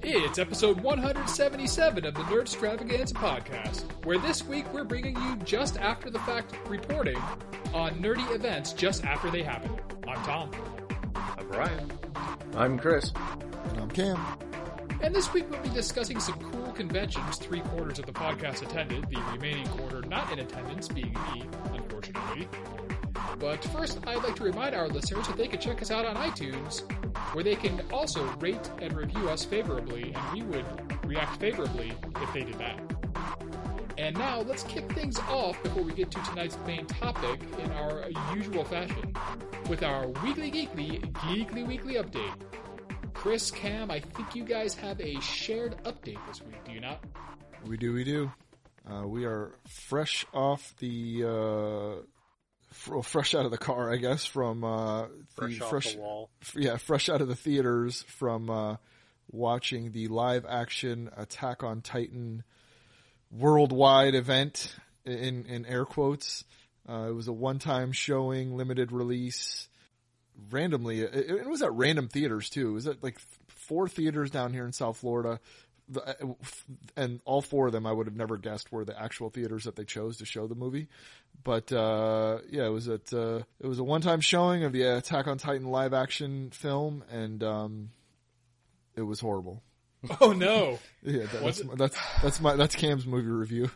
It's episode 177 of the Nerdstravaganza podcast, where this week we're bringing you just after the fact reporting on nerdy events just after they happen. I'm Tom. I'm Brian. I'm Chris. And I'm Cam. And this week we'll be discussing some cool conventions 3/4 of the podcast attended, the remaining quarter not in attendance being me, unfortunately. But first, I'd like to remind our listeners that they can check us out on iTunes, where they can also rate and review us favorably, and we would react favorably if they did that. And now, let's kick things off before we get to tonight's main topic in our usual fashion, with our weekly update. Chris, Cam, I think you guys have a shared update this week, do you not? We do. We are fresh off the... fresh out of the car, I guess, from fresh off the wall. Yeah, fresh out of the theaters from watching the live action Attack on Titan worldwide event in air quotes. It was a one-time showing, limited release. Randomly, it was at random theaters too. It was at like 4 theaters down here in South Florida. And all 4 of them I would have never guessed were the actual theaters that they chose to show the movie. But yeah, it was a one-time showing of the Attack on Titan live action film, and it was horrible. Oh no! Yeah, that's Cam's movie review.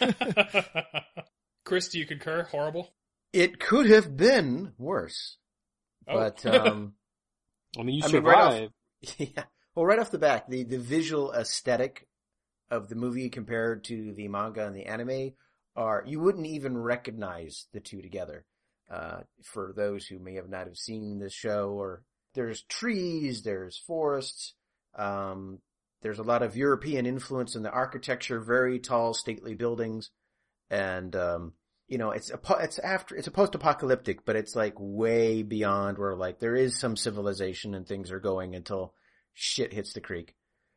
Chris, do you concur? Horrible. It could have been worse, but I mean, you survived. Right off, yeah. Well, right off the bat, the visual aesthetic of the movie compared to the manga and the anime you wouldn't even recognize the two together. For those who may not have seen this show, or there's trees, there's forests, there's a lot of European influence in the architecture, very tall, stately buildings, and it's a post-apocalyptic, but it's like way beyond where like there is some civilization and things are going until shit hits the creek.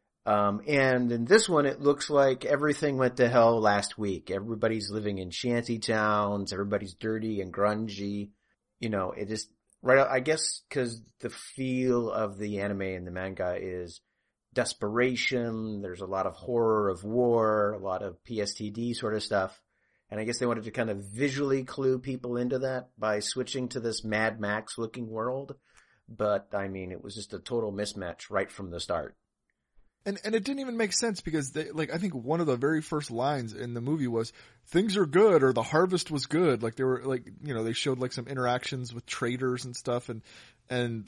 And in this one, it looks like everything went to hell last week. Everybody's living in shanty towns. Everybody's dirty and grungy. It just, right, I guess, cause the feel of the anime and the manga is desperation. There's a lot of horror of war, a lot of PSTD sort of stuff. And I guess they wanted to kind of visually clue people into that by switching to this Mad Max looking world. But I mean, it was just a total mismatch right from the start. And it didn't even make sense because I think one of the very first lines in the movie was things are good or the harvest was good. Like they were like, they showed like some interactions with traders and stuff. And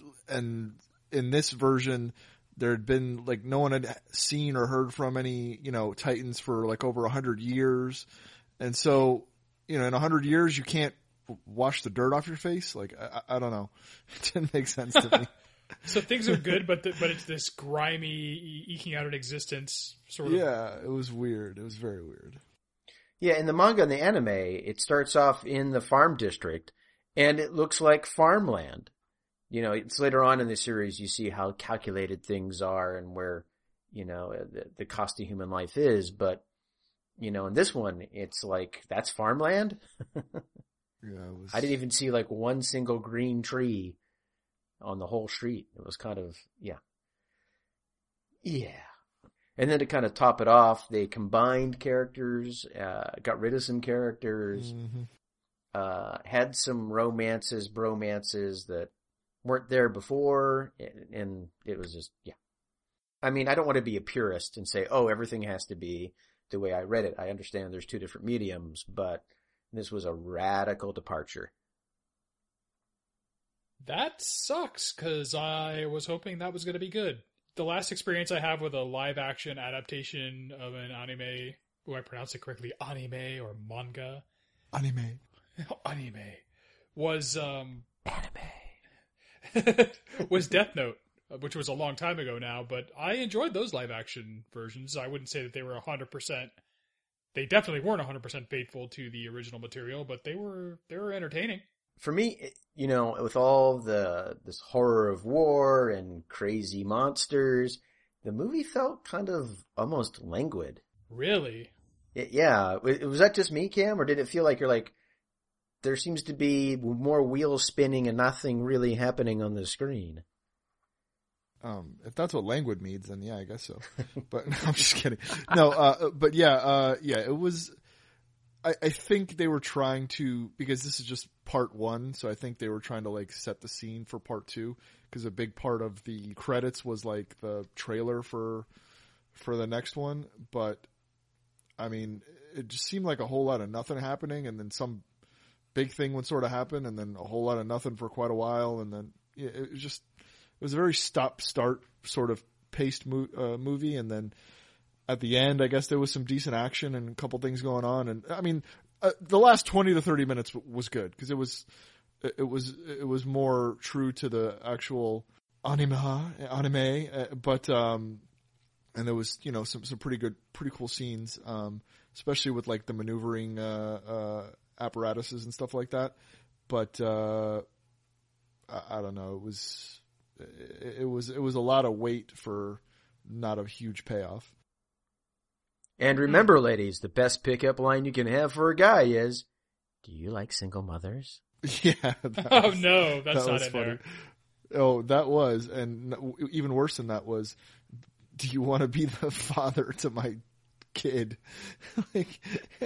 in this version, there had been like no one had seen or heard from any, Titans for like over 100 years. And so, in 100 years, you can't wash the dirt off your face. Like, I don't know. It didn't make sense to me. So things are good, but it's this grimy eking out an existence sort of. Yeah, it was weird. It was very weird. Yeah, in the manga and the anime, it starts off in the farm district, and it looks like farmland. It's later on in the series you see how calculated things are and where, the cost of human life is. But, in this one, it's like, that's farmland? Yeah, I didn't even see like one single green tree on the whole street. It was kind of, yeah. And then to kind of top it off, they combined characters, got rid of some characters, had some bromances that weren't there before, and it was just, yeah. I mean, I don't want to be a purist and say, oh, everything has to be the way I read it. I understand there's 2 different mediums, but this was a radical departure. That sucks, because I was hoping that was going to be good. The last experience I have with a live-action adaptation of an anime, do I pronounce it correctly, anime or manga? Anime. Was, was Death Note, which was a long time ago now, but I enjoyed those live-action versions. I wouldn't say that they were 100%. They definitely weren't 100% faithful to the original material, but they were entertaining. For me, with all this horror of war and crazy monsters, the movie felt kind of almost languid. Really? Yeah. Was that just me, Cam, or did it feel like you're like, there seems to be more wheels spinning and nothing really happening on the screen? If that's what languid means, then yeah, I guess so. But no, I'm just kidding. No, but yeah, it was. I think they were trying to, because this is just part 1, so I think they were trying to like set the scene for part 2, because a big part of the credits was like the trailer for the next one. But I mean, it just seemed like a whole lot of nothing happening, and then some big thing would sort of happen, and then a whole lot of nothing for quite a while, and then it was a very stop-start sort of paced movie, and then at the end, I guess there was some decent action and a couple things going on. And I mean, the last 20 to 30 minutes was good, because it was more true to the actual anime, but and there was, you know, some pretty cool scenes, especially with like the maneuvering apparatuses and stuff like that. But I don't know, it was a lot of weight for not a huge payoff. And remember, ladies, the best pickup line you can have for a guy is, "Do you like single mothers?" Yeah. Oh no, that's not in there. Oh, that was, and even worse than that was, "Do you want to be the father to my kid?" Like,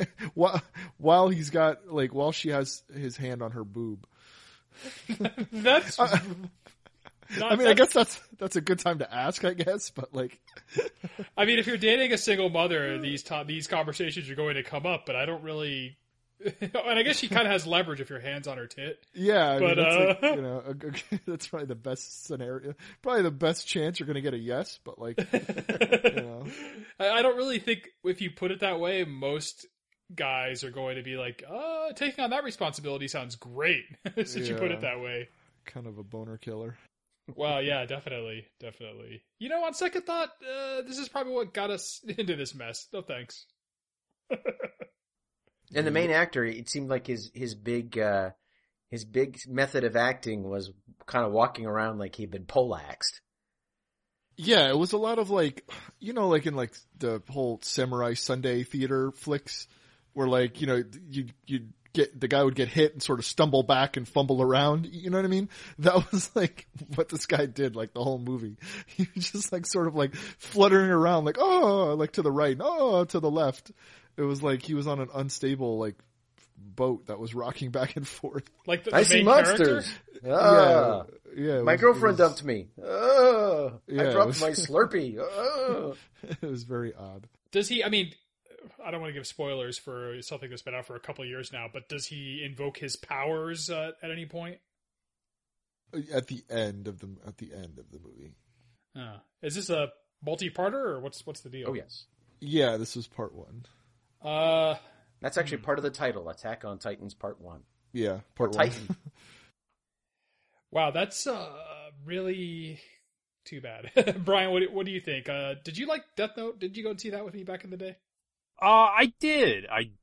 while she has his hand on her boob. That's. I mean, I guess that's a good time to ask, I guess, but like, I mean, if you're dating a single mother, these conversations are going to come up, but I don't really, and I guess she kind of has leverage if your hand's on her tit. Yeah, but that's like, you know, that's probably the best scenario, probably the best chance you're going to get a yes, but like, you know, I don't really think if you put it that way, most guys are going to be like, taking on that responsibility sounds great, since you put it that way. Kind of a boner killer. Well, yeah, definitely. You know, on second thought, this is probably what got us into this mess. No thanks. And the main actor, it seemed like his big method of acting was kind of walking around like he'd been poleaxed. Yeah, it was a lot of like, you know, like in like the whole Samurai Sunday theater flicks, where like, you know, you the guy would get hit and sort of stumble back and fumble around. You know what I mean? That was like what this guy did, like the whole movie. He was just like sort of like fluttering around, like, oh, like to the right, oh, to the left. It was like he was on an unstable like boat that was rocking back and forth. Like the I see monsters. Yeah. My girlfriend dumped me. I dropped my Slurpee. It was very odd. Does he? I mean, I don't want to give spoilers for something that's been out for a couple of years now, but does he invoke his powers at any point? At the end of the movie. Is this a multi-parter or what's the deal? Oh yes. Yeah, this was part 1. That's actually part of the title, Attack on Titans Part 1. Yeah, part 1. Titan. Wow, that's really too bad. Brian, what do you think? Did you like Death Note? Did you go and see that with me back in the day? I did.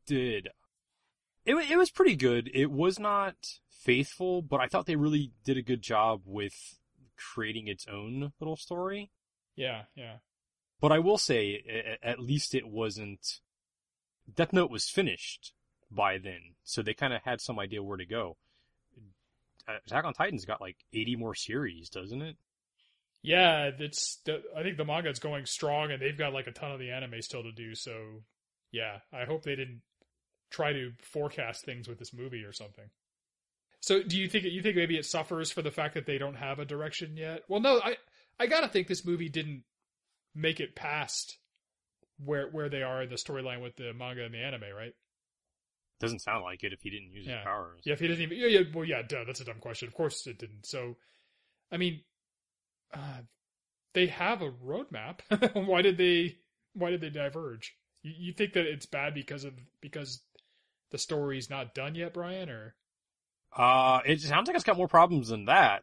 It was pretty good. It was not faithful, but I thought they really did a good job with creating its own little story. Yeah. But I will say, at least it wasn't... Death Note was finished by then, so they kind of had some idea where to go. Attack on Titan's got like 80 more series, doesn't it? Yeah, I think the manga's going strong, and they've got like a ton of the anime still to do, so yeah, I hope they didn't try to forecast things with this movie or something. So do you think maybe it suffers for the fact that they don't have a direction yet? Well, no, I gotta think this movie didn't make it past where they are in the storyline with the manga and the anime, right? Doesn't sound like it if he didn't use his powers. Yeah, if he didn't even... well, yeah, duh, that's a dumb question. Of course it didn't. So, I mean, they have a roadmap. Why did they diverge? You think that it's bad because the story's not done yet, Brian, or? It sounds like it's got more problems than that.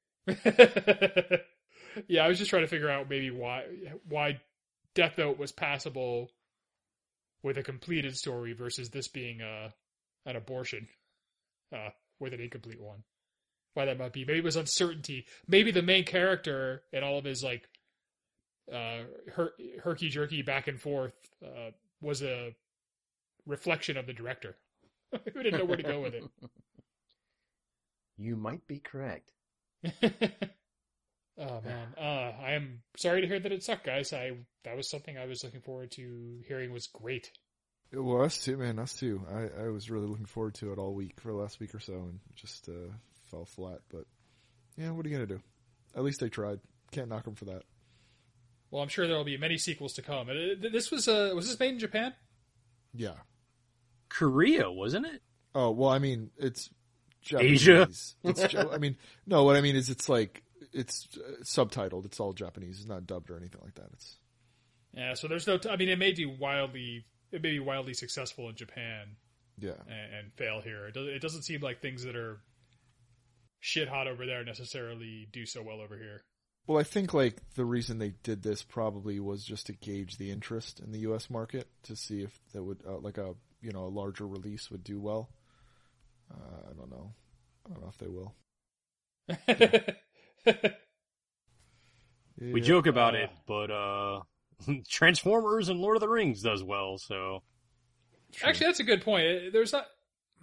Yeah, I was just trying to figure out maybe why Death Note was passable with a completed story versus this being an abortion with an incomplete one. Why that might be. Maybe it was uncertainty. Maybe the main character and all of his like herky-jerky back and forth was a reflection of the director who didn't know where to go with it. You might be correct. Oh man, I am sorry to hear that it sucked, guys. That was something I was looking forward to hearing was great. Well, us too, man. Us too. I was really looking forward to it all week for the last week or so, and just fell flat. But yeah, what are you gonna do? At least they tried. Can't knock them for that. Well, I'm sure there will be many sequels to come. This was this made in Japan? Yeah. Korea, wasn't it? Oh well, I mean it's Japanese. Asia. I mean, no. What I mean is it's like it's subtitled. It's all Japanese. It's not dubbed or anything like that. It's Yeah, so there's no. I mean, it may be wildly successful in Japan. Yeah. And fail here. It doesn't seem like things that are shit hot over there necessarily do so well over here. Well, I think like the reason they did this probably was just to gauge the interest in the U.S. market to see if that would like a larger release would do well. I don't know. I don't know if they will. Yeah. We joke about it, but Transformers and Lord of the Rings does well, so. Actually, that's a good point. There's not.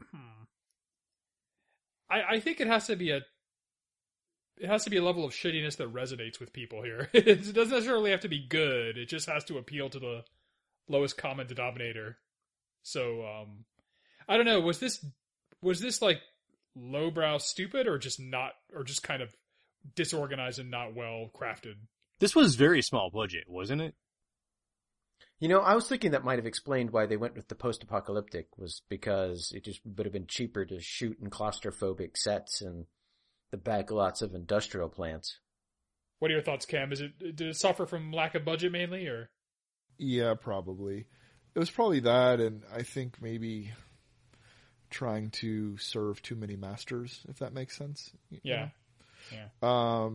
I think it has to be a level of shittiness that resonates with people here. It doesn't necessarily have to be good. It just has to appeal to the lowest common denominator. So, I don't know. Was this like lowbrow stupid or just kind of disorganized and not well crafted? This was very small budget, wasn't it? I was thinking that might have explained why they went with the post-apocalyptic, was because it just would have been cheaper to shoot in claustrophobic sets and the back lots of industrial plants. What are your thoughts, Cam? Did it suffer from lack of budget mainly, or? Yeah, probably. It was probably that, and I think maybe trying to serve too many masters, if that makes sense. Yeah. Yeah.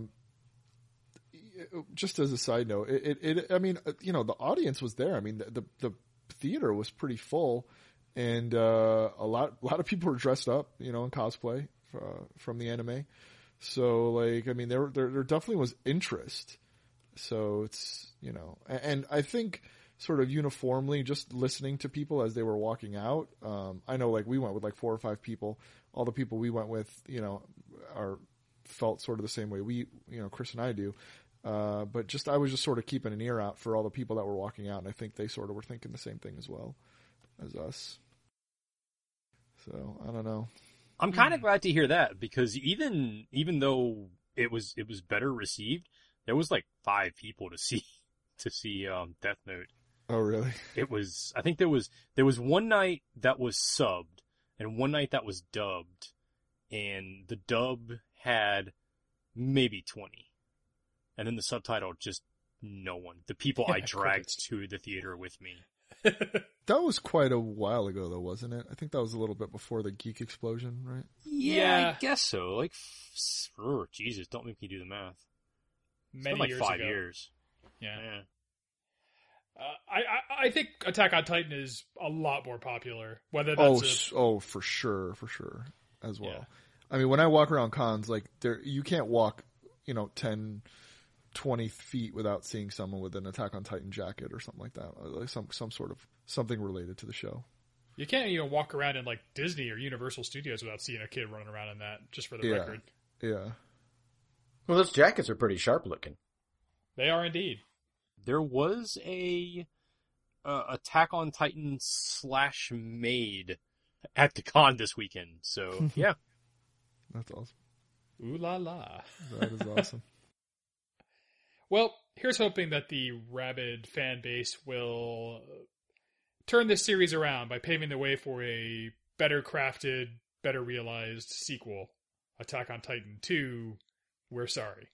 Just as a side note, I mean, the audience was there. I mean, the theater was pretty full, and a lot of people were dressed up, in cosplay from the anime. So, like, I mean, there definitely was interest. So it's, and I think sort of uniformly, just listening to people as they were walking out. I know, like, we went with like 4 or 5 people. All the people we went with, felt sort of the same way we, Chris and I do. But I was just sort of keeping an ear out for all the people that were walking out, and I think they sort of were thinking the same thing as well as us. So I don't know. I'm kind of glad to hear that, because even though it was better received, there was like 5 people to see Death Note. Oh really? I think there was one night that was subbed and one night that was dubbed, and the dub had maybe 20. And then the subtitle, just no one. The people I dragged to the theater with me. That was quite a while ago, though, wasn't it? I think that was a little bit before the Geek Explosion, right? Yeah. I guess so. Like, Jesus, don't make me do the math. It's been like years 5 ago. years. Yeah. I think Attack on Titan is a lot more popular. Whether that's for sure, as well. Yeah. I mean, when I walk around cons, like, you can't walk, 10, 20 feet without seeing someone with an Attack on Titan jacket or something like that. Like some sort of something related to the show. You can't even walk around in like Disney or Universal Studios without seeing a kid running around in that, just for the record. Yeah. Well, those jackets are pretty sharp looking. They are indeed. There was a Attack on Titan / maid at the con this weekend. So, yeah. That's awesome. Ooh la la. That is awesome. Well, here's hoping that the rabid fan base will turn this series around by paving the way for a better crafted, better realized sequel. Attack on Titan 2, We're Sorry.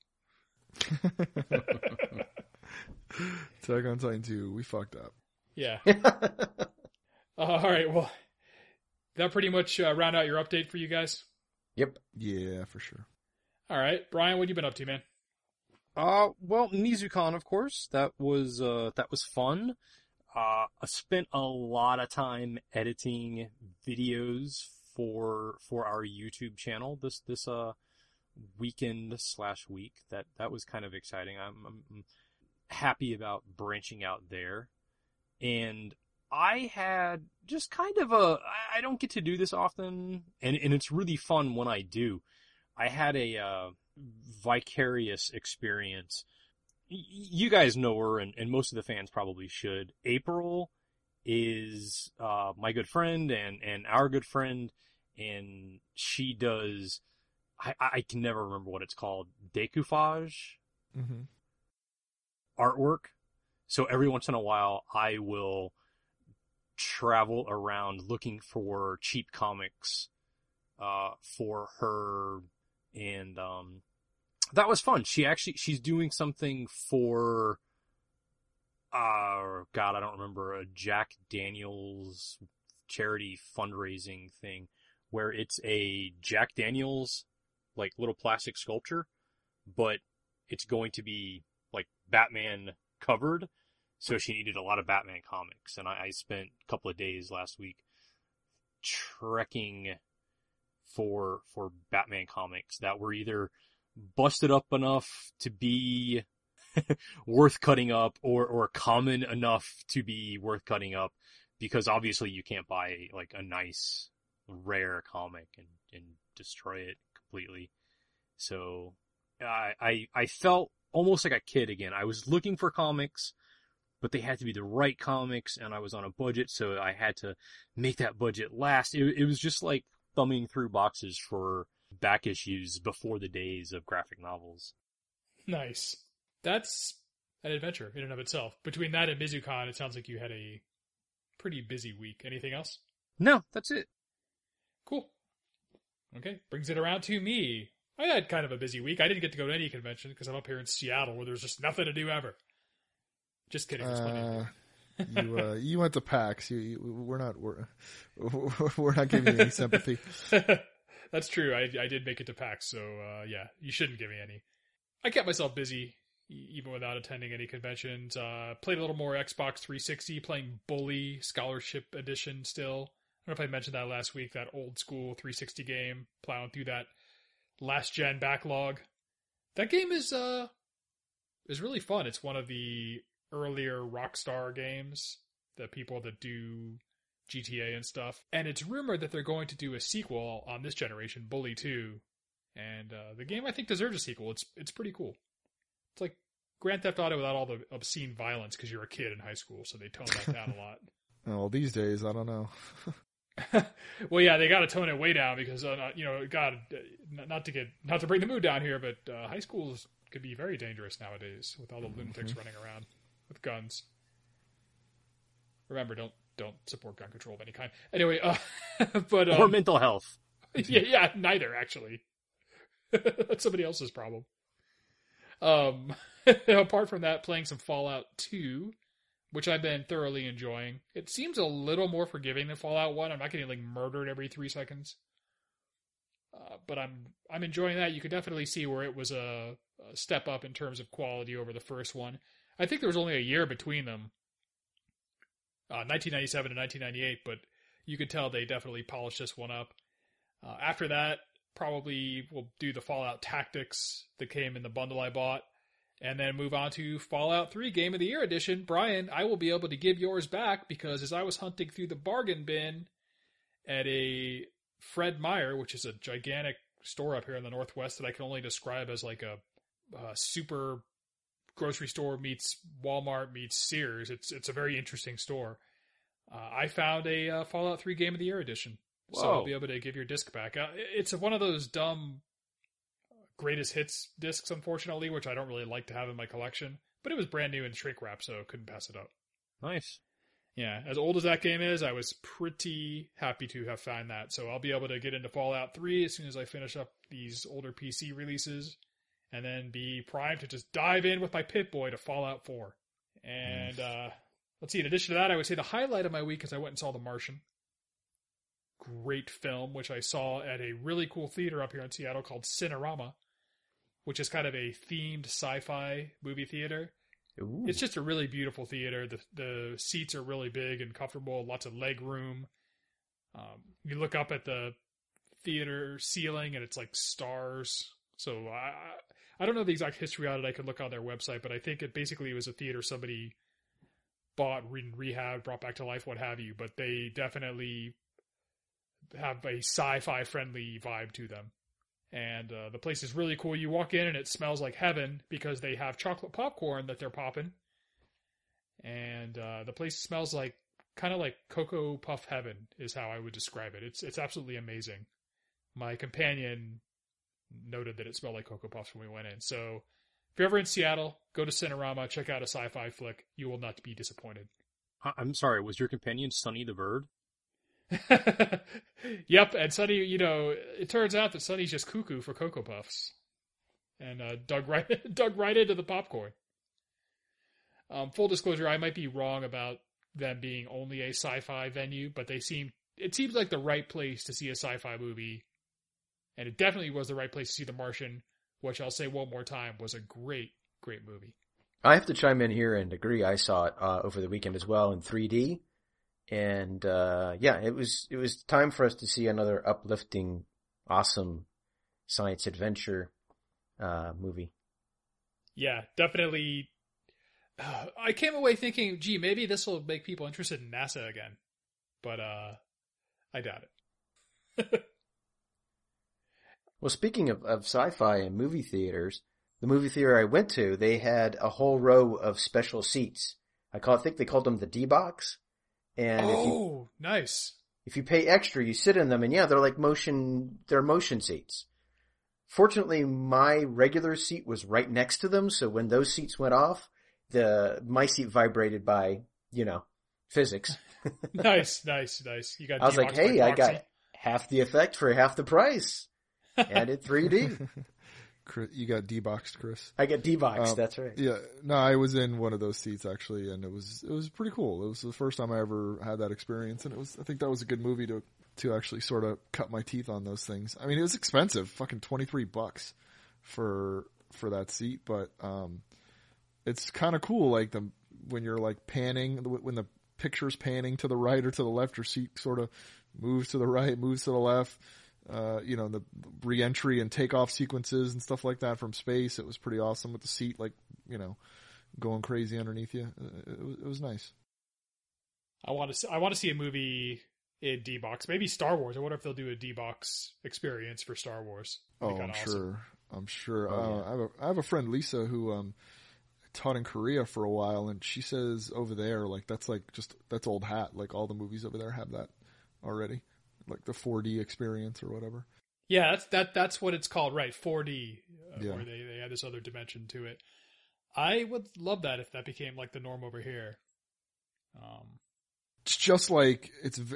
Attack on Titan 2, we fucked up. Yeah. All right, well, that pretty much round out your update for you guys? Yep. Yeah, for sure. All right. Brian, what have you been up to, man? Well, MizuCon, of course. That was fun. I spent a lot of time editing videos for our YouTube channel this weekend / week. That was kind of exciting. I'm happy about branching out there. And I had just kind of I don't get to do this often, and it's really fun when I do. I had a vicarious experience. You guys know her, and most of the fans probably should. April is my good friend and our good friend, and she does, I can never remember what it's called, decoupage artwork. So every once in a while, I will travel around looking for cheap comics for her, and that was fun. She's doing something for God, I don't remember, a Jack Daniels charity fundraising thing where it's a Jack Daniels like little plastic sculpture, but it's going to be like Batman covered. So she needed a lot of Batman comics, and I spent a couple of days last week trekking for Batman comics that were either busted up enough to be worth cutting up or common enough to be worth cutting up, because obviously you can't buy like a nice rare comic and destroy it completely. So I felt almost like a kid again. I was looking for comics, but they had to be the right comics, and I was on a budget, so I had to make that budget last. It was just like thumbing through boxes for back issues before the days of graphic novels. Nice. That's an adventure in and of itself. Between that and MizuCon, it sounds like you had a pretty busy week. Anything else? No, that's it. Cool. Okay, brings it around to me. I had kind of a busy week. I didn't get to go to any convention because I'm up here in Seattle where there's just nothing to do ever. Just kidding. You went to PAX. We're not giving you any sympathy. That's true. I did make it to PAX, so yeah, you shouldn't give me any. I kept myself busy even without attending any conventions. Played a little more Xbox 360, playing Bully Scholarship Edition still. I don't know if I mentioned that last week, that old school 360 game, plowing through that last gen backlog. That game is really fun. It's one of the earlier Rockstar games, the people that do GTA and stuff. And it's rumored that they're going to do a sequel on this generation, Bully 2. And the game, I think, deserves a sequel. It's pretty cool. It's like Grand Theft Auto without all the obscene violence because you're a kid in high school, so they toned that down a lot. Well, these days, I don't know. Well, yeah, they got to tone it way down because, God, not to bring the mood down here, but high schools could be very dangerous nowadays with all the lunatics running around with guns. Remember, don't support gun control of any kind. Anyway, but or mental health. Yeah, neither actually. That's somebody else's problem. Apart from that, playing some Fallout 2, which I've been thoroughly enjoying. It seems a little more forgiving than Fallout 1. I'm not getting like murdered every 3 seconds. But I'm enjoying that. You could definitely see where it was a step up in terms of quality over the first one. I think there was only a year between them, 1997 and 1998, but you could tell they definitely polished this one up. After that, probably we'll do the Fallout Tactics that came in the bundle I bought, and then move on to Fallout 3 Game of the Year Edition. Brian, I will be able to give yours back because as I was hunting through the bargain bin at a Fred Meyer, which is a gigantic store up here in the Northwest that I can only describe as like a super grocery store meets Walmart meets Sears. It's a very interesting store. I found a Fallout 3 Game of the Year Edition. Whoa. So I'll be able to give your disc back. It's one of those dumb greatest hits discs, unfortunately, which I don't really like to have in my collection. But it was brand new in shrink wrap, so couldn't pass it up. Nice. Yeah, as old as that game is, I was pretty happy to have found that. So I'll be able to get into Fallout 3 as soon as I finish up these older PC releases, and then be primed to just dive in with my Pip-Boy to Fallout 4. And let's see, in addition to that, I would say the highlight of my week is I went and saw The Martian. Great film, which I saw at a really cool theater up here in Seattle called Cinerama, which is kind of a themed sci-fi movie theater. Ooh. It's just a really beautiful theater. The seats are really big and comfortable, lots of leg room. You look up at the theater ceiling and it's like stars. So I don't know the exact history on it. I could look on their website, but I think it basically was a theater somebody bought, rehabbed, brought back to life, what have you. But they definitely have a sci-fi friendly vibe to them. And the place is really cool. You walk in and it smells like heaven because they have chocolate popcorn that they're popping. And the place smells like kind of like Cocoa Puff heaven is how I would describe it. It's absolutely amazing. My companion noted that it smelled like Cocoa Puffs when we went in. So if you're ever in Seattle, go to Cinerama, check out a sci-fi flick. You will not be disappointed. I'm sorry, was your companion Sonny the Bird? Yep, and Sonny, it turns out that Sonny's just cuckoo for Cocoa Puffs. And dug right into the popcorn. Full disclosure, I might be wrong about them being only a sci-fi venue, but it seems like the right place to see a sci-fi movie. And it definitely was the right place to see The Martian, which I'll say one more time was a great, great movie. I have to chime in here and agree. I saw it over the weekend as well in 3D. And it was time for us to see another uplifting, awesome science adventure movie. Yeah, definitely. I came away thinking, gee, maybe this will make people interested in NASA again. But I doubt it. Well, speaking of sci-fi and movie theaters, the movie theater I went to, they had a whole row of special seats. I think they called them the D-Box. And nice. If you pay extra, you sit in them, and they're motion seats. Fortunately, my regular seat was right next to them, so when those seats went off, my seat vibrated by, physics. Nice. You got. I was like, hey, I got half the effect for half the price, and in 3D. You got D-Boxed, Chris. I get D-Boxed, that's right. Yeah, no, I was in one of those seats actually, and it was pretty cool. It was the first time I ever had that experience, and I think that was a good movie to actually sort of cut my teeth on those things. I mean, it was expensive, fucking $23 for that seat, but it's kind of cool, like when you're like panning, when the picture's panning to the right or to the left, your seat sort of moves to the right, moves to the left. The re-entry and takeoff sequences and stuff like that from space. It was pretty awesome with the seat, going crazy underneath you. It was nice. I want to see a movie in D-Box. Maybe Star Wars. I wonder if they'll do a D-Box experience for Star Wars. I'm sure. I have a friend, Lisa, who taught in Korea for a while, and she says over there, that's old hat. Like all the movies over there have that already. Like the 4D experience or whatever. Yeah, that's what it's called, right? 4D, yeah. Where they add this other dimension to it. I would love that if that became like the norm over here. It's just like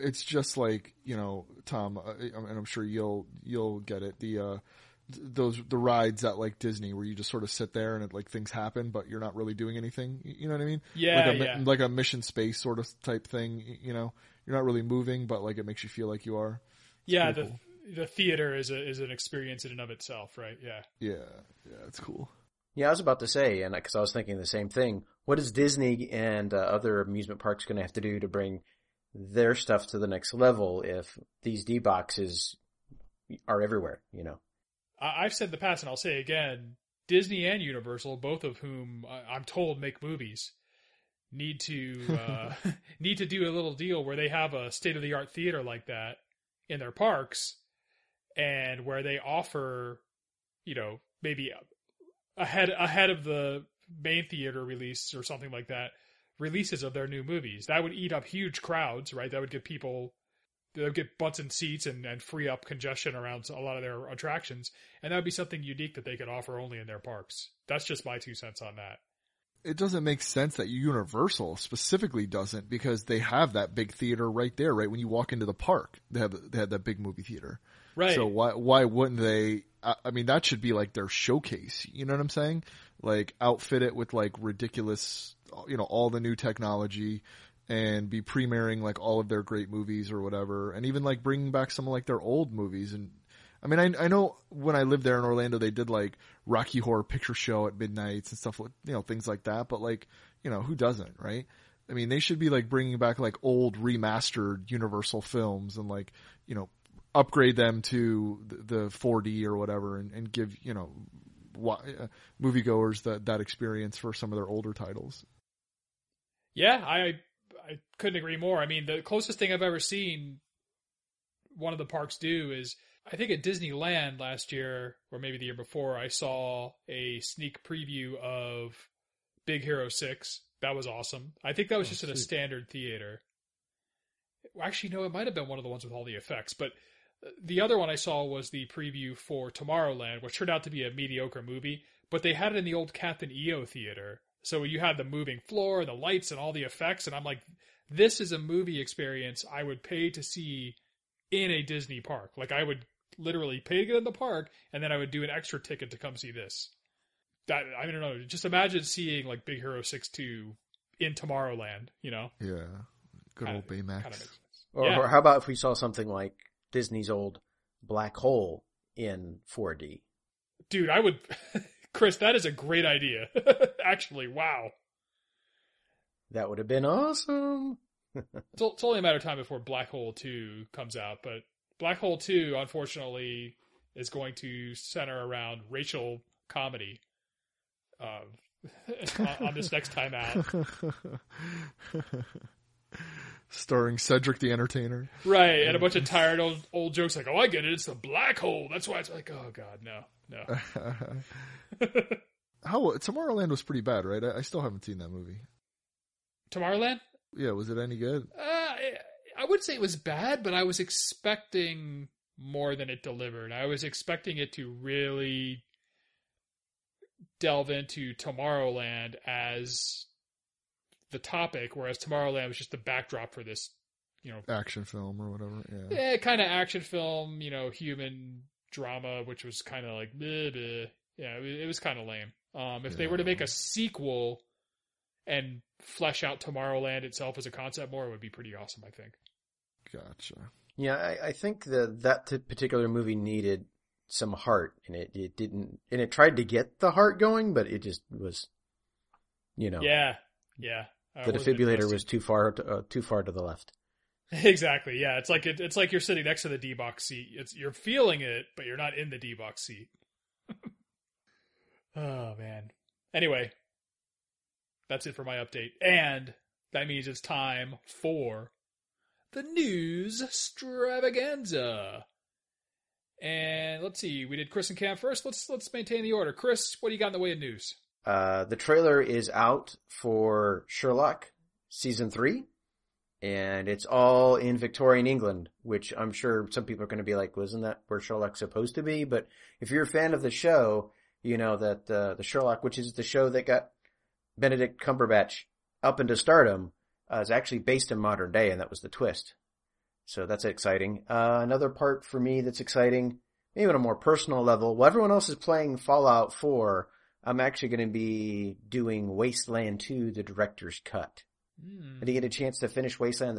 Tom, and I'm sure you'll get it. The rides at like Disney where you just sort of sit there and things happen, but you're not really doing anything. You know what I mean? Yeah, like a Mission Space sort of type thing. You're not really moving, but it makes you feel like you are. It's cool. The theater is an experience in and of itself, right? Yeah, it's cool. Yeah, I was about to say, and because I was thinking the same thing. What is Disney and other amusement parks going to have to do to bring their stuff to the next level if these D-Boxes are everywhere? I've said in the past, and I'll say again, Disney and Universal, both of whom I'm told make movies, need to do a little deal where they have a state-of-the-art theater like that in their parks, and where they offer, maybe ahead of the main theater release or something like that, releases of their new movies. That would eat up huge crowds, right? That would get people. They'll get butts in seats and free up congestion around a lot of their attractions. And that would be something unique that they could offer only in their parks. That's just my 2 cents on that. It doesn't make sense that Universal specifically doesn't, because they have that big theater right there, right? When you walk into the park, they have that big movie theater. Right. So why wouldn't they? I mean, that should be like their showcase. You know what I'm saying? Like outfit it with like ridiculous, all the new technology, and be premiering like all of their great movies or whatever, and even like bringing back some of like their old movies. And I mean, I know when I lived there in Orlando, they did like Rocky Horror Picture Show at midnights and stuff, things like that. But like, who doesn't, right? I mean, they should be like bringing back like old remastered Universal films and like, upgrade them to the 4D or whatever, and give, moviegoers that experience for some of their older titles. Yeah, I couldn't agree more. I mean, the closest thing I've ever seen one of the parks do is I think at Disneyland last year, or maybe the year before, I saw a sneak preview of Big Hero 6. That was awesome. I think that was just in a standard theater. Actually, no, it might have been one of the ones with all the effects, but the other one I saw was the preview for Tomorrowland, which turned out to be a mediocre movie, but they had it in the old Captain EO theater. So you had the moving floor, the lights, and all the effects, and I'm like, this is a movie experience I would pay to see in a Disney park. Like, I would literally pay to get in the park, and then I would do an extra ticket to come see this. That, I don't know, just imagine seeing, like, Big Hero 6-2 in Tomorrowland, you know? Yeah. Good old Baymax. Or how about if we saw something like Disney's old Black Hole in 4D? Dude, I would... Chris, that is a great idea. Actually, wow. That would have been awesome. It's only a matter of time before Black Hole 2 comes out, but Black Hole 2, unfortunately, is going to center around racial comedy on this next time out. Starring Cedric the Entertainer. Right, and a bunch of tired old jokes like, oh, I get it, it's the black hole. That's why it's like, oh, God, no. Tomorrowland was pretty bad, right? I still haven't seen that movie. Tomorrowland? Yeah, was it any good? I would say it was bad, but I was expecting more than it delivered. I was expecting it to really delve into Tomorrowland as the topic, whereas Tomorrowland was just the backdrop for this, action film or whatever. Yeah, kind of action film, human drama, which was kind of like, bleh, bleh. Yeah, it was kind of lame. If they were to make a sequel and flesh out Tomorrowland itself as a concept more, it would be pretty awesome, I think. Gotcha. Yeah, I think that particular movie needed some heart, and it didn't, and it tried to get the heart going, but it just was, Yeah. The defibrillator was too far to the left. Exactly. Yeah, it's like you're sitting next to the D-box seat. You're feeling it, but you're not in the D-box seat. Oh man. Anyway, that's it for my update, and that means it's time for the news extravaganza. And let's see, we did Chris and Cam first. Let's maintain the order. Chris, what do you got in the way of news? The trailer is out for Sherlock season 3, and it's all in Victorian England, which I'm sure some people are going to be like, wasn't that where Sherlock's supposed to be? But if you're a fan of the show, you know that the Sherlock, which is the show that got Benedict Cumberbatch up into stardom, is actually based in modern day, and that was the twist. So that's exciting. Another part for me that's exciting, maybe on a more personal level, while everyone else is playing Fallout 4, I'm actually going to be doing Wasteland 2, the director's cut. I didn't get a chance to finish Wasteland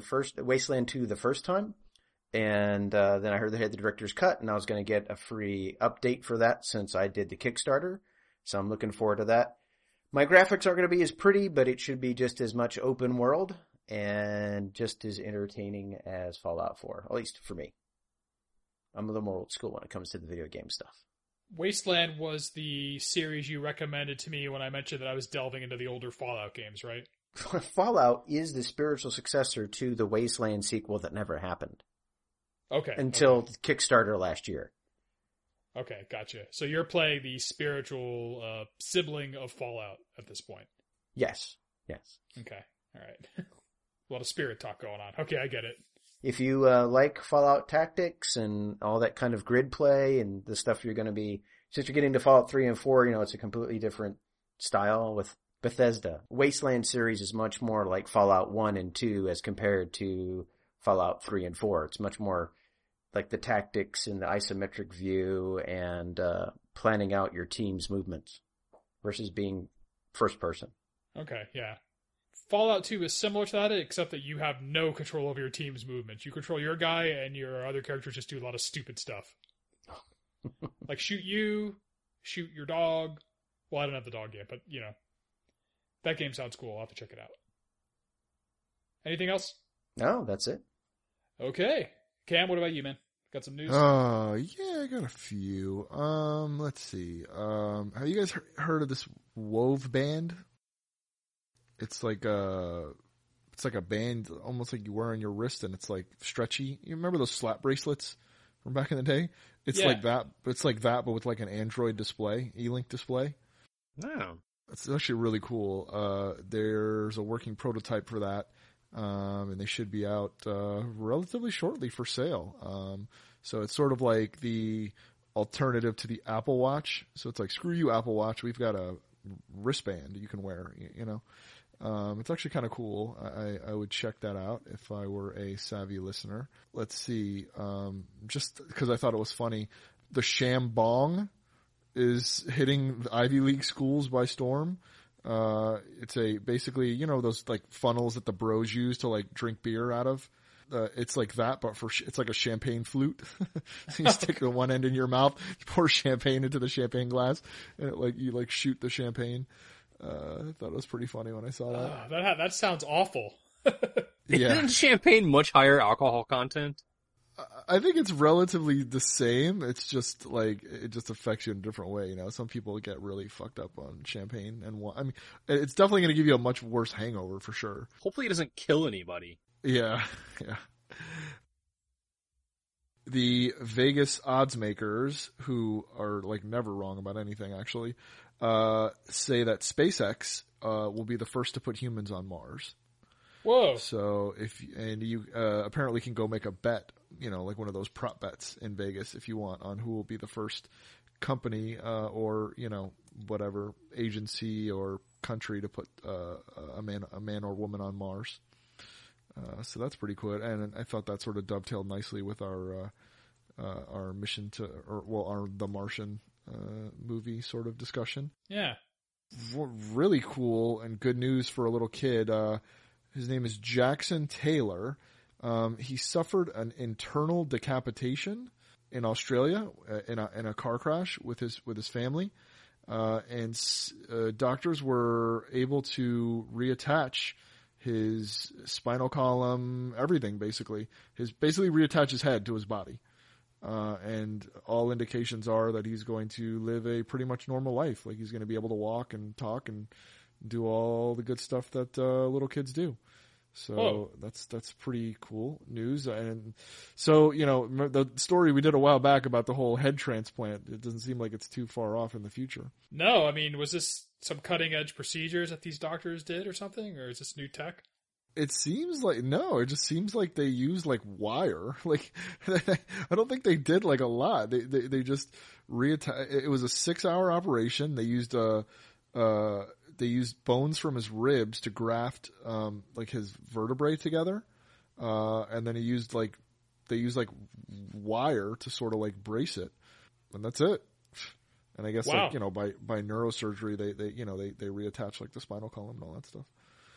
2 the first time, and then I heard they had the director's cut, and I was going to get a free update for that since I did the Kickstarter, so I'm looking forward to that. My graphics aren't going to be as pretty, but it should be just as much open world and just as entertaining as Fallout 4, at least for me. I'm a little more old school when it comes to the video game stuff. Wasteland was the series you recommended to me when I mentioned that I was delving into the older Fallout games, right? Fallout is the spiritual successor to the Wasteland sequel that never happened. Okay. Until Kickstarter last year. Okay, gotcha. So you're playing the spiritual sibling of Fallout at this point? Yes. Okay, all right. A lot of spirit talk going on. Okay, I get it. If you like Fallout Tactics and all that kind of grid play and the stuff you're going to be... Since you're getting to Fallout 3 and 4, it's a completely different style with Bethesda. Wasteland series is much more like Fallout 1 and 2 as compared to Fallout 3 and 4. It's much more like the tactics and the isometric view and planning out your team's movements versus being first person. Okay, yeah. Fallout 2 is similar to that, except that you have no control over your team's movements. You control your guy, and your other characters just do a lot of stupid stuff. Like shoot your dog. Well, I don't have the dog yet, but, that game sounds cool. I'll have to check it out. Anything else? No, that's it. Okay. Cam, what about you, man? Got some news? Yeah, I got a few. Let's see. Have you guys heard of this Wove band? It's like a band almost like you wear on your wrist, and it's like stretchy. You remember those slap bracelets from back in the day. It's Yeah. like that. It's like that, but with like an Android display, E-Link display. No. It's actually really cool. There's a working prototype for that, and they should be out relatively shortly for sale. So it's sort of like the alternative to the Apple Watch. So it's like, screw you, Apple Watch. We've got a wristband you can wear. You know, it's actually kind of cool. I would check that out if I were a savvy listener. Let's see. Just because I thought it was funny, the Shambong is hitting the Ivy League schools by storm. It's basically, you know, those like funnels that the bros use to like drink beer out of. It's like that, but it's like a champagne flute. So you stick the one end in your mouth, you pour champagne into the champagne glass, and you like shoot the champagne. I thought it was pretty funny when I saw that. That sounds awful. Yeah. Isn't champagne much higher alcohol content? I think it's relatively the same. It's just like, it just affects you in a different way. You know, some people get really fucked up on champagne and wine. I mean, it's definitely going to give you a much worse hangover for sure. Hopefully it doesn't kill anybody. Yeah. Yeah. The Vegas odds makers, who are like never wrong about anything actually, say that SpaceX, will be the first to put humans on Mars. Whoa. So you apparently can go make a bet, you know, like one of those prop bets in Vegas if you want, on who will be the first company, or, you know, whatever agency or country to put, a man or woman on Mars. So that's pretty cool. And I thought that sort of dovetailed nicely with our mission the Martian, movie sort of discussion. Yeah. Really cool and good news for a little kid. His name is Jackson Taylor. He suffered an internal decapitation in Australia in a car crash with his family, and doctors were able to reattach his spinal column, everything basically. Reattach his head to his body, and all indications are that he's going to live a pretty much normal life. Like, he's going to be able to walk and talk and do all the good stuff that little kids do. So that's pretty cool news. And so, you know, the story we did a while back about the whole head transplant, it doesn't seem like it's too far off in the future. No, I mean, was this some cutting edge procedures that these doctors did or something? Or is this new tech? It seems like, no, it just seems like they used like wire. Like, I don't think they did like a lot. They just reattached. It was a 6-hour operation. They used bones from his ribs to graft, like his vertebrae together. And then they used wire to sort of like brace it. And that's it. And I guess, wow, like, you know, by neurosurgery, they reattach like the spinal column and all that stuff.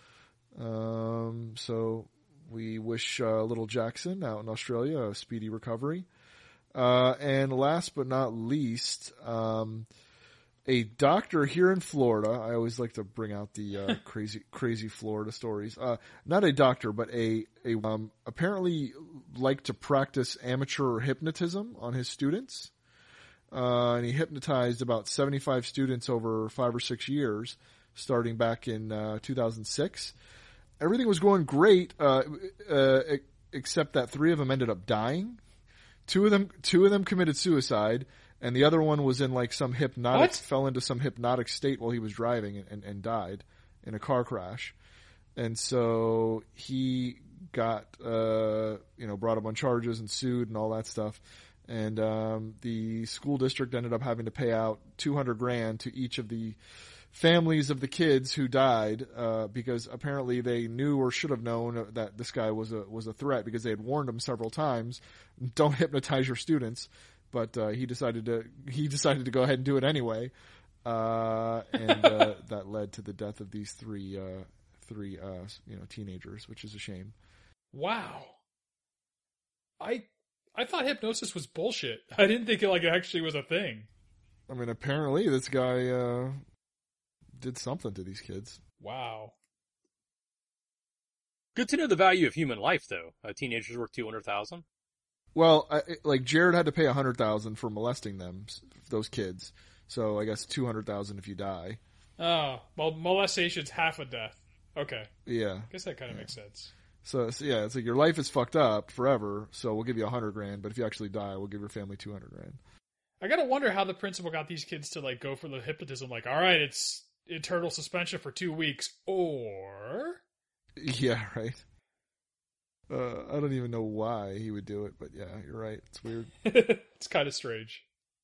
So we wish, little Jackson out in Australia a speedy recovery. And last but not least, a doctor here in Florida. I always like to bring out the crazy Florida stories. Not a doctor, but a apparently like to practice amateur hypnotism on his students. And he hypnotized about 75 students over 5 or 6 years, starting back in 2006. Everything was going great, except that 3 of them ended up dying. Two of them committed suicide. And the other one was in like fell into some hypnotic state while he was driving and died in a car crash. And so he got, brought up on charges and sued and all that stuff. And, the school district ended up having to pay out $200,000 to each of the families of the kids who died, because apparently they knew or should have known that this guy was a threat, because they had warned him several times, don't hypnotize your students. But he decided to go ahead and do it anyway, and that led to the death of these three teenagers, which is a shame. Wow, I thought hypnosis was bullshit. I didn't think it actually was a thing. I mean, apparently this guy did something to these kids. Wow. Good to know the value of human life, though. Teenagers worth $200,000. Well, Jared had to pay $100,000 for molesting those kids. So I guess $200,000 if you die. Oh, well, molestation's half a death. Okay. Yeah. I guess that kind of makes sense. So yeah, it's like your life is fucked up forever, so we'll give you $100,000, but if you actually die, we'll give your family $200,000. I gotta wonder how the principal got these kids to like go for the hypnotism. Like, all right, it's internal suspension for 2 weeks, or yeah, right. I don't even know why he would do it, but yeah, you're right. It's weird. it's kind of strange.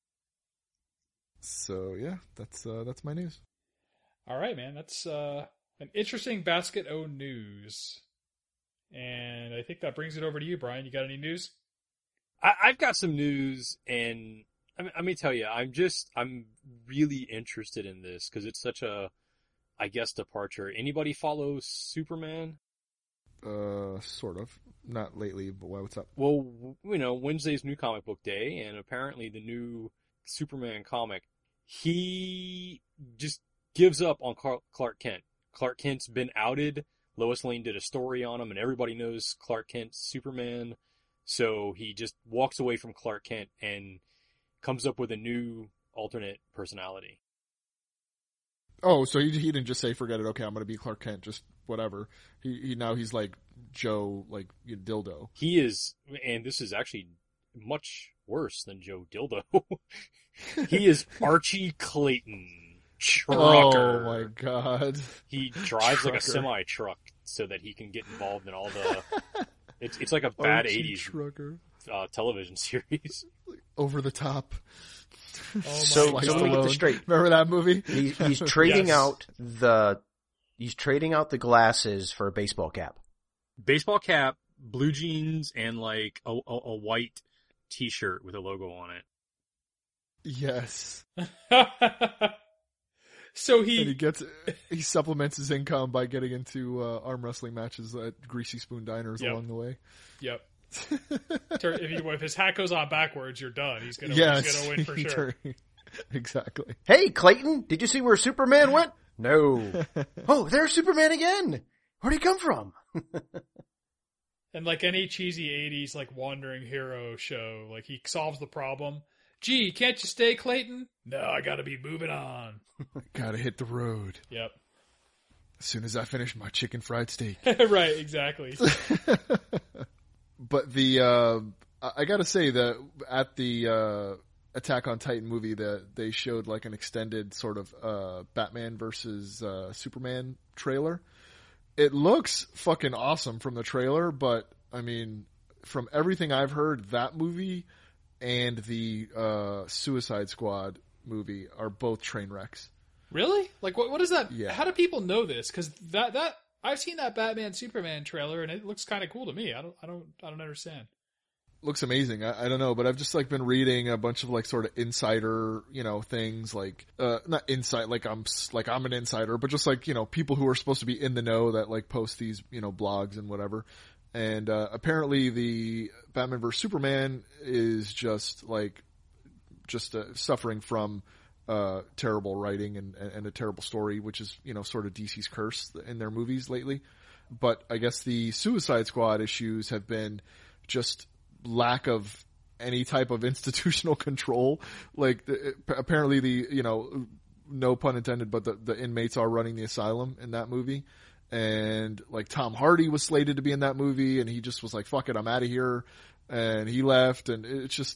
So yeah, that's my news. All right, man. That's an interesting basket o' news. And I think that brings it over to you, Brian. You got any news? I've got some news, and let me tell you, I'm really interested in this because it's such a, I guess, departure. Anybody follow Superman? Sort of. Not lately, but what's up? Well, Wednesday's New Comic Book Day, and apparently the new Superman comic, he just gives up on Clark Kent. Clark Kent's been outed. Lois Lane did a story on him, and everybody knows Clark Kent's Superman. So he just walks away from Clark Kent and comes up with a new alternate personality. Oh, so he didn't just say, forget it, okay, I'm going to be Clark Kent, just whatever. He's like Joe, like Dildo. He is, and this is actually much worse than Joe Dildo. He is Archie Clayton. Trucker. Oh my god. He drives like a semi truck so that he can get involved in all the. It's like a bad Archie 80s trucker. Television series. Over the top. Oh So my let God. me get this straight. Remember that movie? He's trading Yes. out the glasses for a baseball cap. Baseball cap, blue jeans, and like a white T-shirt with a logo on it. Yes. So And he supplements his income by getting into arm wrestling matches at Greasy Spoon Diners Yep. along the way. Yep. If his hat goes on backwards, you're done. He's gonna win for sure. Exactly. Hey, Clayton, did you see where Superman went? No. Oh, there's Superman again. Where'd he come from? And like any cheesy 80s like wandering hero show, like he solves the problem. Gee, can't you stay, Clayton? No, I gotta be moving on. Gotta hit the road. Yep. As soon as I finish my chicken fried steak. Right, exactly. But I gotta say that at the Attack on Titan movie that they showed like an extended sort of Batman versus Superman trailer. It looks fucking awesome from the trailer, but I mean, from everything I've heard, that movie and the Suicide Squad movie are both train wrecks. Really? Like what is that? Yeah. How do people know this? Because that I've seen that Batman Superman trailer and it looks kind of cool to me. I don't understand. Looks amazing. I don't know, but I've just like been reading a bunch of like sort of insider, things like, not insight, like I'm an insider, but just like, people who are supposed to be in the know that like post these, blogs and whatever. And, apparently the Batman vs Superman is just suffering from, terrible writing and a terrible story, which is, sort of DC's curse in their movies lately. But I guess the Suicide Squad issues have been just lack of any type of institutional control. Like apparently no pun intended, but the inmates are running the asylum in that movie. And like Tom Hardy was slated to be in that movie and he just was like, fuck it, I'm out of here. And he left and it's just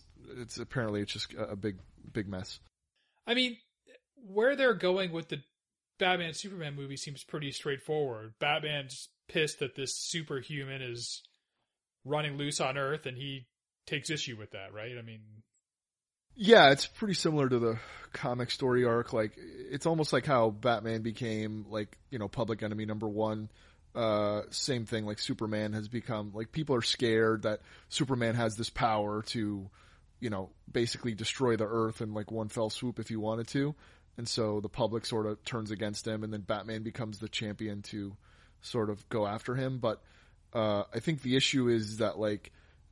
a big mess. I mean, where they're going with the Batman Superman movie seems pretty straightforward. Batman's pissed that this superhuman is running loose on Earth, and he takes issue with that, right? I mean, yeah, it's pretty similar to the comic story arc. Like, it's almost like how Batman became like, public enemy number one. Same thing, like Superman has become, like, people are scared that Superman has this power to, basically destroy the Earth in like one fell swoop if he wanted to. And so the public sort of turns against him, and then Batman becomes the champion to sort of go after him. But I think the issue is that, like,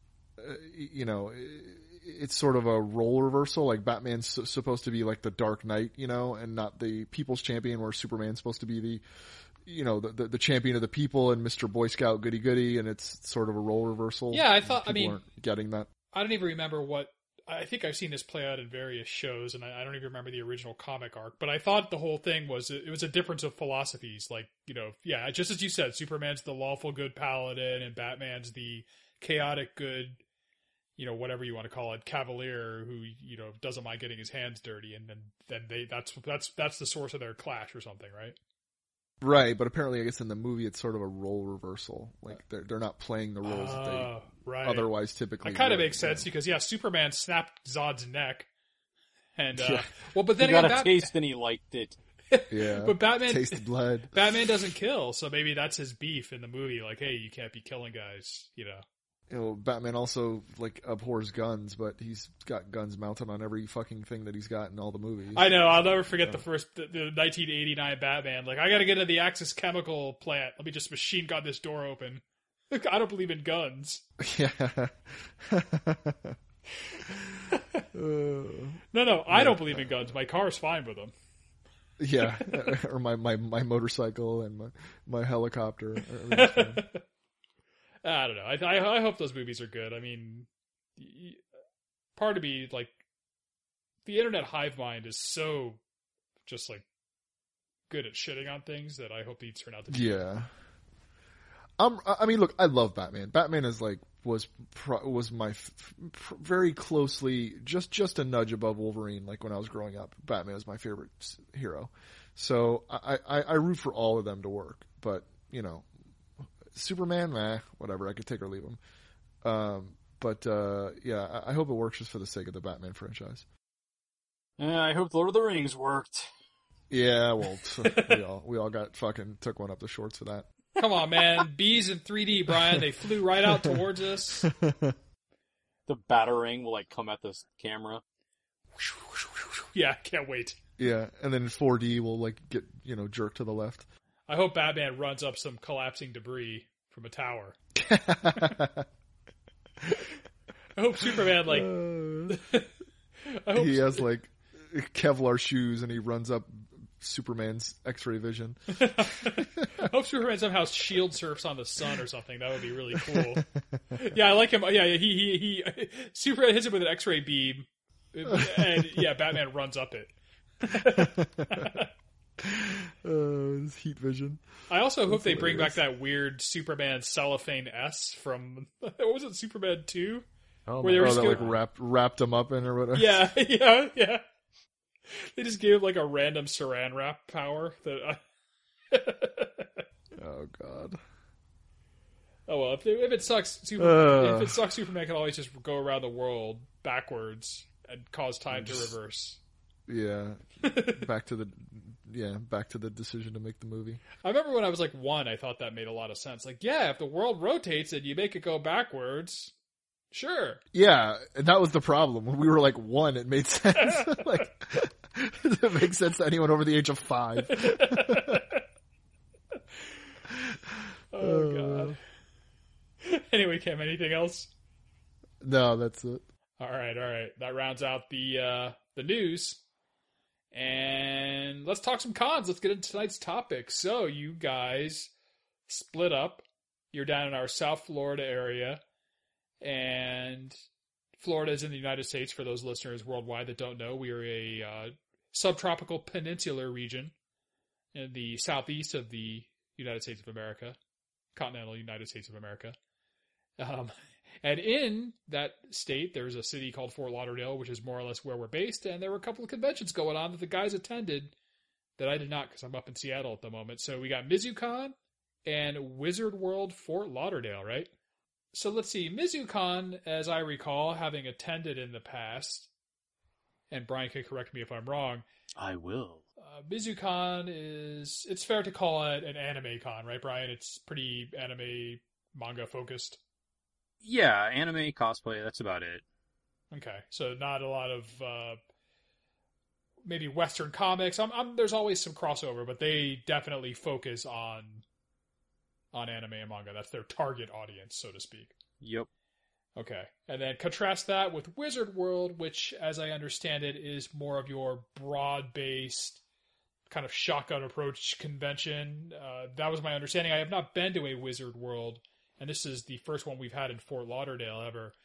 it's sort of a role reversal. Like, Batman's supposed to be like the Dark Knight, and not the people's champion, where Superman's supposed to be the champion of the people and Mr. Boy Scout goody goody, and it's sort of a role reversal. yeah, I thought, People aren't getting that. I don't even remember what I think I've seen this play out in various shows, and I don't even remember the original comic arc, but I thought the whole thing was, it was a difference of philosophies. Like, yeah, just as you said, Superman's the lawful good paladin, and Batman's the chaotic good, whatever you want to call it, cavalier who, doesn't mind getting his hands dirty, and then that's the source of their clash or something, right? Right, but apparently, I guess in the movie, it's sort of a role reversal. Like they're not playing the roles that they otherwise typically. That kind of makes sense because Superman snapped Zod's neck, and but then he got a taste and he liked it. Yeah, but Batman tasted blood. Batman doesn't kill, so maybe that's his beef in the movie. Like, hey, you can't be killing guys, Batman also abhors guns, but he's got guns mounted on every fucking thing that he's got in all the movies. I know. I'll never forget the 1989 Batman. Like, I gotta get into the Axis chemical plant. Let me just machine gun this door open. I don't believe in guns. Yeah. No, I don't believe in guns. My car's fine with them. Yeah, or my motorcycle and my helicopter. I don't know. I hope those movies are good. I mean, part of me, the internet hive mind is so just, good at shitting on things that I hope these turn out to be good. Yeah. I mean, look, I love Batman. Batman is, was my very closely, just a nudge above Wolverine, when I was growing up. Batman is my favorite hero. So, I root for all of them to work. But, Superman, whatever. I could take or leave him. But I hope it works just for the sake of the Batman franchise. I hope Lord of the Rings worked. Yeah, well, we all took one up the shorts for that. Come on, man. Bees in 3D, Brian. They flew right out towards us. The Batarang will come at this camera. Yeah, can't wait. Yeah, and then in 4D will get jerked to the left. I hope Batman runs up some collapsing debris from a tower. I hope Superman he has Kevlar shoes and he runs up Superman's X-ray vision. I hope Superman somehow shield surfs on the sun or something. That would be really cool. Yeah, I like him. Yeah, he Superman hits him with an X-ray beam, and Batman runs up it. His heat vision. I also hope they bring back that weird Superman cellophane S from what was it, Superman 2? Where they were wrapped him up in or whatever. Yeah. They just gave him a random saran wrap power that. Oh God. Oh well, if it sucks, Superman can always just go around the world backwards and cause time to reverse. Yeah, back to the decision to make the movie. I remember when I was 1, I thought that made a lot of sense. If the world rotates and you make it go backwards, sure. Yeah, and that was the problem. When we were 1, it made sense. It makes sense to anyone over the age of 5. Oh God. Anyway, Kim, anything else? No, that's it. All right. That rounds out the news. And let's talk some cons. Let's get into tonight's topic. So you guys split up. You're down in our South Florida area. And Florida is in the United States, for those listeners worldwide that don't know. We are a subtropical peninsular region in the southeast of the United States of America, continental United States of America. And in that state, there's a city called Fort Lauderdale, which is more or less where we're based. And there were a couple of conventions going on that the guys attended that I did not, because I'm up in Seattle at the moment. So we got MizuCon and Wizard World Fort Lauderdale, right? So let's see. MizuCon, as I recall, having attended in the past, and Brian can correct me if I'm wrong. I will. MizuCon it's fair to call it an anime con, right, Brian? It's pretty anime manga focused. Yeah, anime, cosplay, that's about it. Okay, so not a lot of maybe Western comics. There's always some crossover, but they definitely focus on anime and manga. That's their target audience, so to speak. Yep. Okay, and then contrast that with Wizard World, which, as I understand it, is more of your broad-based kind of shotgun approach convention. That was my understanding. I have not been to a Wizard World, and this is the first one we've had in Fort Lauderdale ever.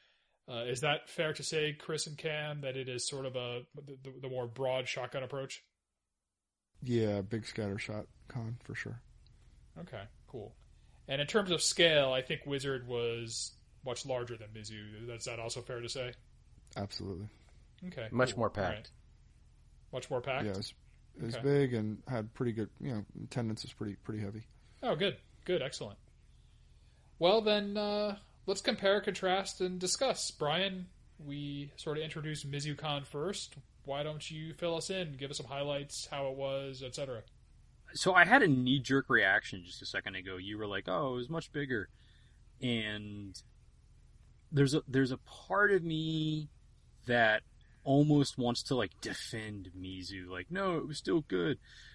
Is that fair to say, Chris and Cam, that it is sort of the more broad shotgun approach? Yeah, big scatter shot con for sure. Okay, cool. And in terms of scale, I think Wizard was much larger than Mizzou. Is that also fair to say? Absolutely. Okay. Much cool. more packed. Right. Much more packed? Yeah, it was Okay. big and had pretty good, attendance was pretty heavy. Oh, good. Good. Excellent. Well, then, let's compare, contrast, and discuss. Brian, we sort of introduced MizzouCon first. Why don't you fill us in, give us some highlights, how it was, etc.? So I had a knee-jerk reaction just a second ago. You were like, "Oh, it was much bigger," and there's a part of me that almost wants to like defend Mizzou. Like, no, it was still good.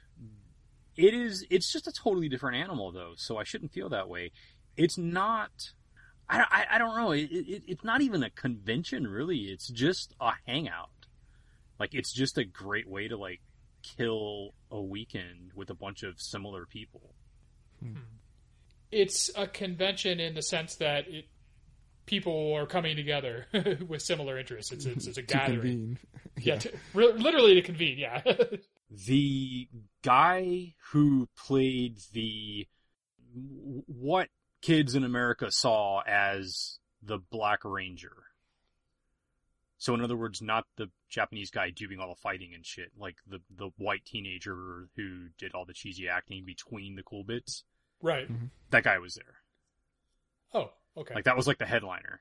It's just a totally different animal, though, so I shouldn't feel that way. It's not. I don't know. It's not even a convention, really. It's just a hangout. Like, it's just a great way to like kill a weekend with a bunch of similar people. It's a convention in the sense that people are coming together with similar interests. It's a To gathering. convene. Yeah, literally to convene, yeah. The guy who played what kids in America saw as the Black Ranger. So in other words, not the Japanese guy doing all the fighting and shit, like the white teenager who did all the cheesy acting between the cool bits. Right. That guy was there. Oh, okay. Like, that was like the headliner.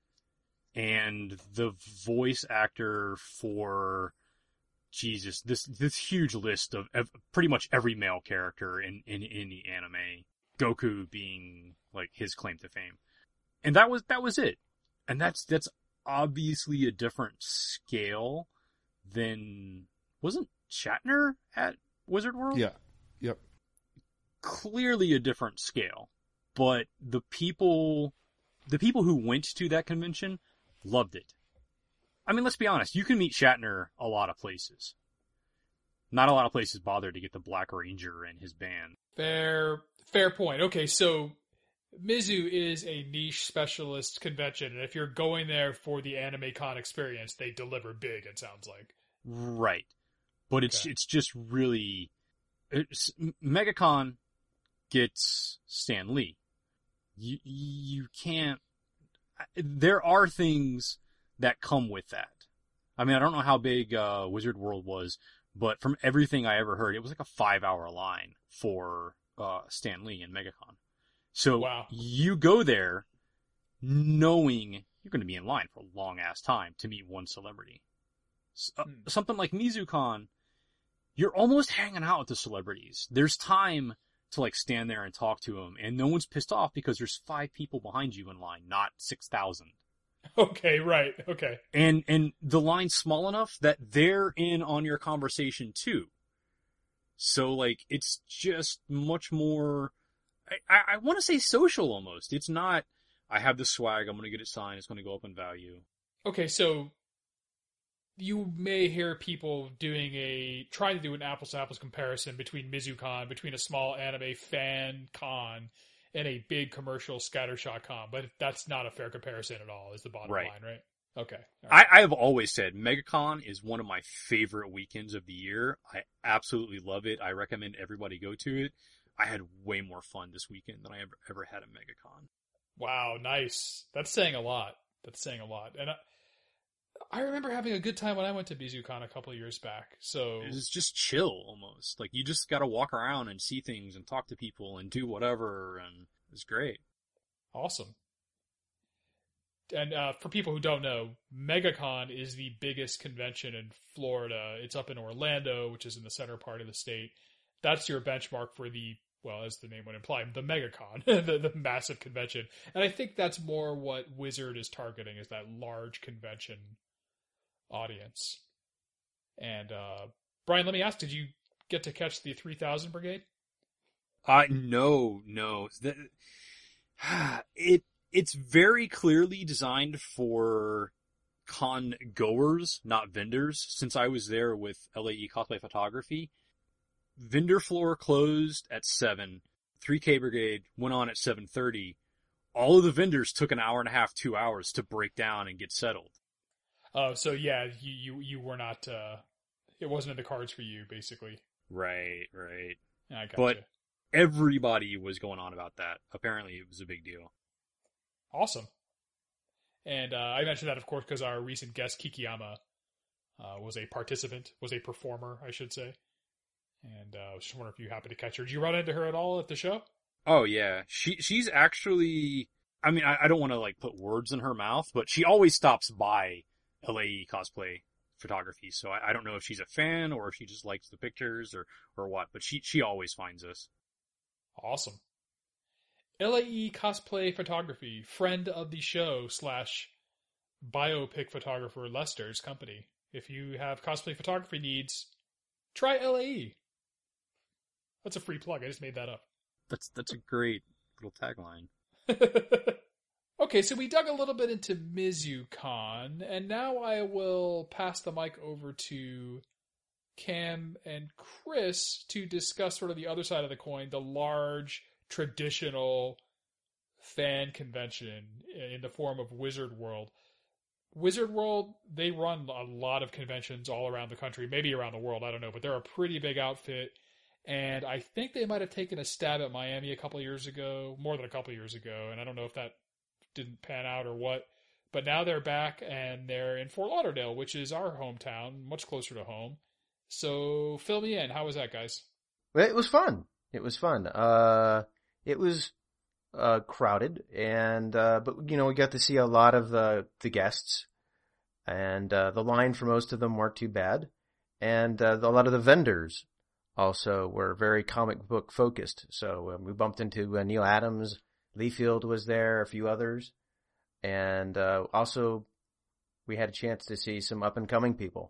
And the voice actor for, Jesus, this huge list of pretty much every male character in the anime, Goku being like his claim to fame. And that was it. And that's obviously a different scale than, wasn't Shatner at Wizard World? Yeah. Yep. Clearly a different scale. But the people who went to that convention loved it. I mean, let's be honest. You can meet Shatner a lot of places. Not a lot of places bother to get the Black Ranger and his band. Fair point. Okay, so Mizzou is a niche specialist convention, and if you're going there for the AnimeCon experience, they deliver big, it sounds like. Right. But it's Okay. it's just really... MegaCon gets Stan Lee. You can't... There are things that come with that. I mean, I don't know how big Wizard World was, but from everything I ever heard, it was like a 5-hour line for Stan Lee and MegaCon. So Wow. you go there knowing you're going to be in line for a long-ass time to meet one celebrity. Something like MizzouCon, you're almost hanging out with the celebrities. There's time to like stand there and talk to them, and no one's pissed off because there's 5 people behind you in line, not 6,000. Okay, right. Okay. And the line's small enough that they're in on your conversation too. So like, it's just much more, I want to say social almost. It's not, I have this swag, I'm going to get it signed, it's going to go up in value. Okay, so you may hear people trying to do an apples to apples comparison between MizzouCon, between a small anime fan con, and a big commercial scattershot con, but that's not a fair comparison at all, is the bottom Right. line, right? Okay. All right. I have always said MegaCon is one of my favorite weekends of the year. I absolutely love it. I recommend everybody go to it. I had way more fun this weekend than I ever had at MegaCon. Wow, nice. That's saying a lot. And I remember having a good time when I went to MizzouCon a couple of years back. So It was just chill almost. Like, you just got to walk around and see things and talk to people and do whatever, and it was great. awesome. And for people who don't know, MegaCon is the biggest convention in Florida. It's up in Orlando, which is in the center part of the state. That's your benchmark for as the name would imply, the MegaCon, the massive convention. And I think that's more what Wizard is targeting, is that large convention audience. And Brian, let me ask, did you get to catch the 3000 Brigade? No. It's very clearly designed for con goers, not vendors. Since I was there with LAE Cosplay Photography, vendor floor closed at 7. 3K Brigade went on at 7:30. all of the vendors took an hour and a half, 2 hours to break down and get settled. Oh, so yeah, you were not. It wasn't in the cards for you, basically. Right. I gotcha. But everybody was going on about that. Apparently, it was a big deal. Awesome. And I mentioned that, of course, because our recent guest Kikiyama was a participant, was a performer, I should say. And I was just wondering if you happened to catch her. Did you run into her at all at the show? Oh yeah, she's actually. I mean, I don't want to like put words in her mouth, but she always stops by LAE Cosplay Photography. So I don't know if she's a fan or if she just likes the pictures or what. But she always finds us. Awesome. LAE Cosplay Photography, friend of the show / biopic photographer Lester's company. If you have cosplay photography needs, try LAE. That's a free plug. I just made that up. That's a great little tagline. Okay, so we dug a little bit into MizuCon, and now I will pass the mic over to Cam and Chris to discuss sort of the other side of the coin, the large, traditional fan convention in the form of Wizard World. Wizard World, they run a lot of conventions all around the country, maybe around the world, I don't know, but they're a pretty big outfit. And I think they might have taken a stab at Miami a couple of years ago, more than a couple of years ago, and I don't know if that didn't pan out or what. But now they're back, and they're in Fort Lauderdale, which is our hometown, much closer to home. So fill me in. How was that, guys? Well, it was fun. It was crowded, and but we got to see a lot of the guests, and the line for most of them weren't too bad, and a lot of the vendors also were very comic book focused. So we bumped into Neil Adams, Liefeld was there, a few others, and also we had a chance to see some up and coming people.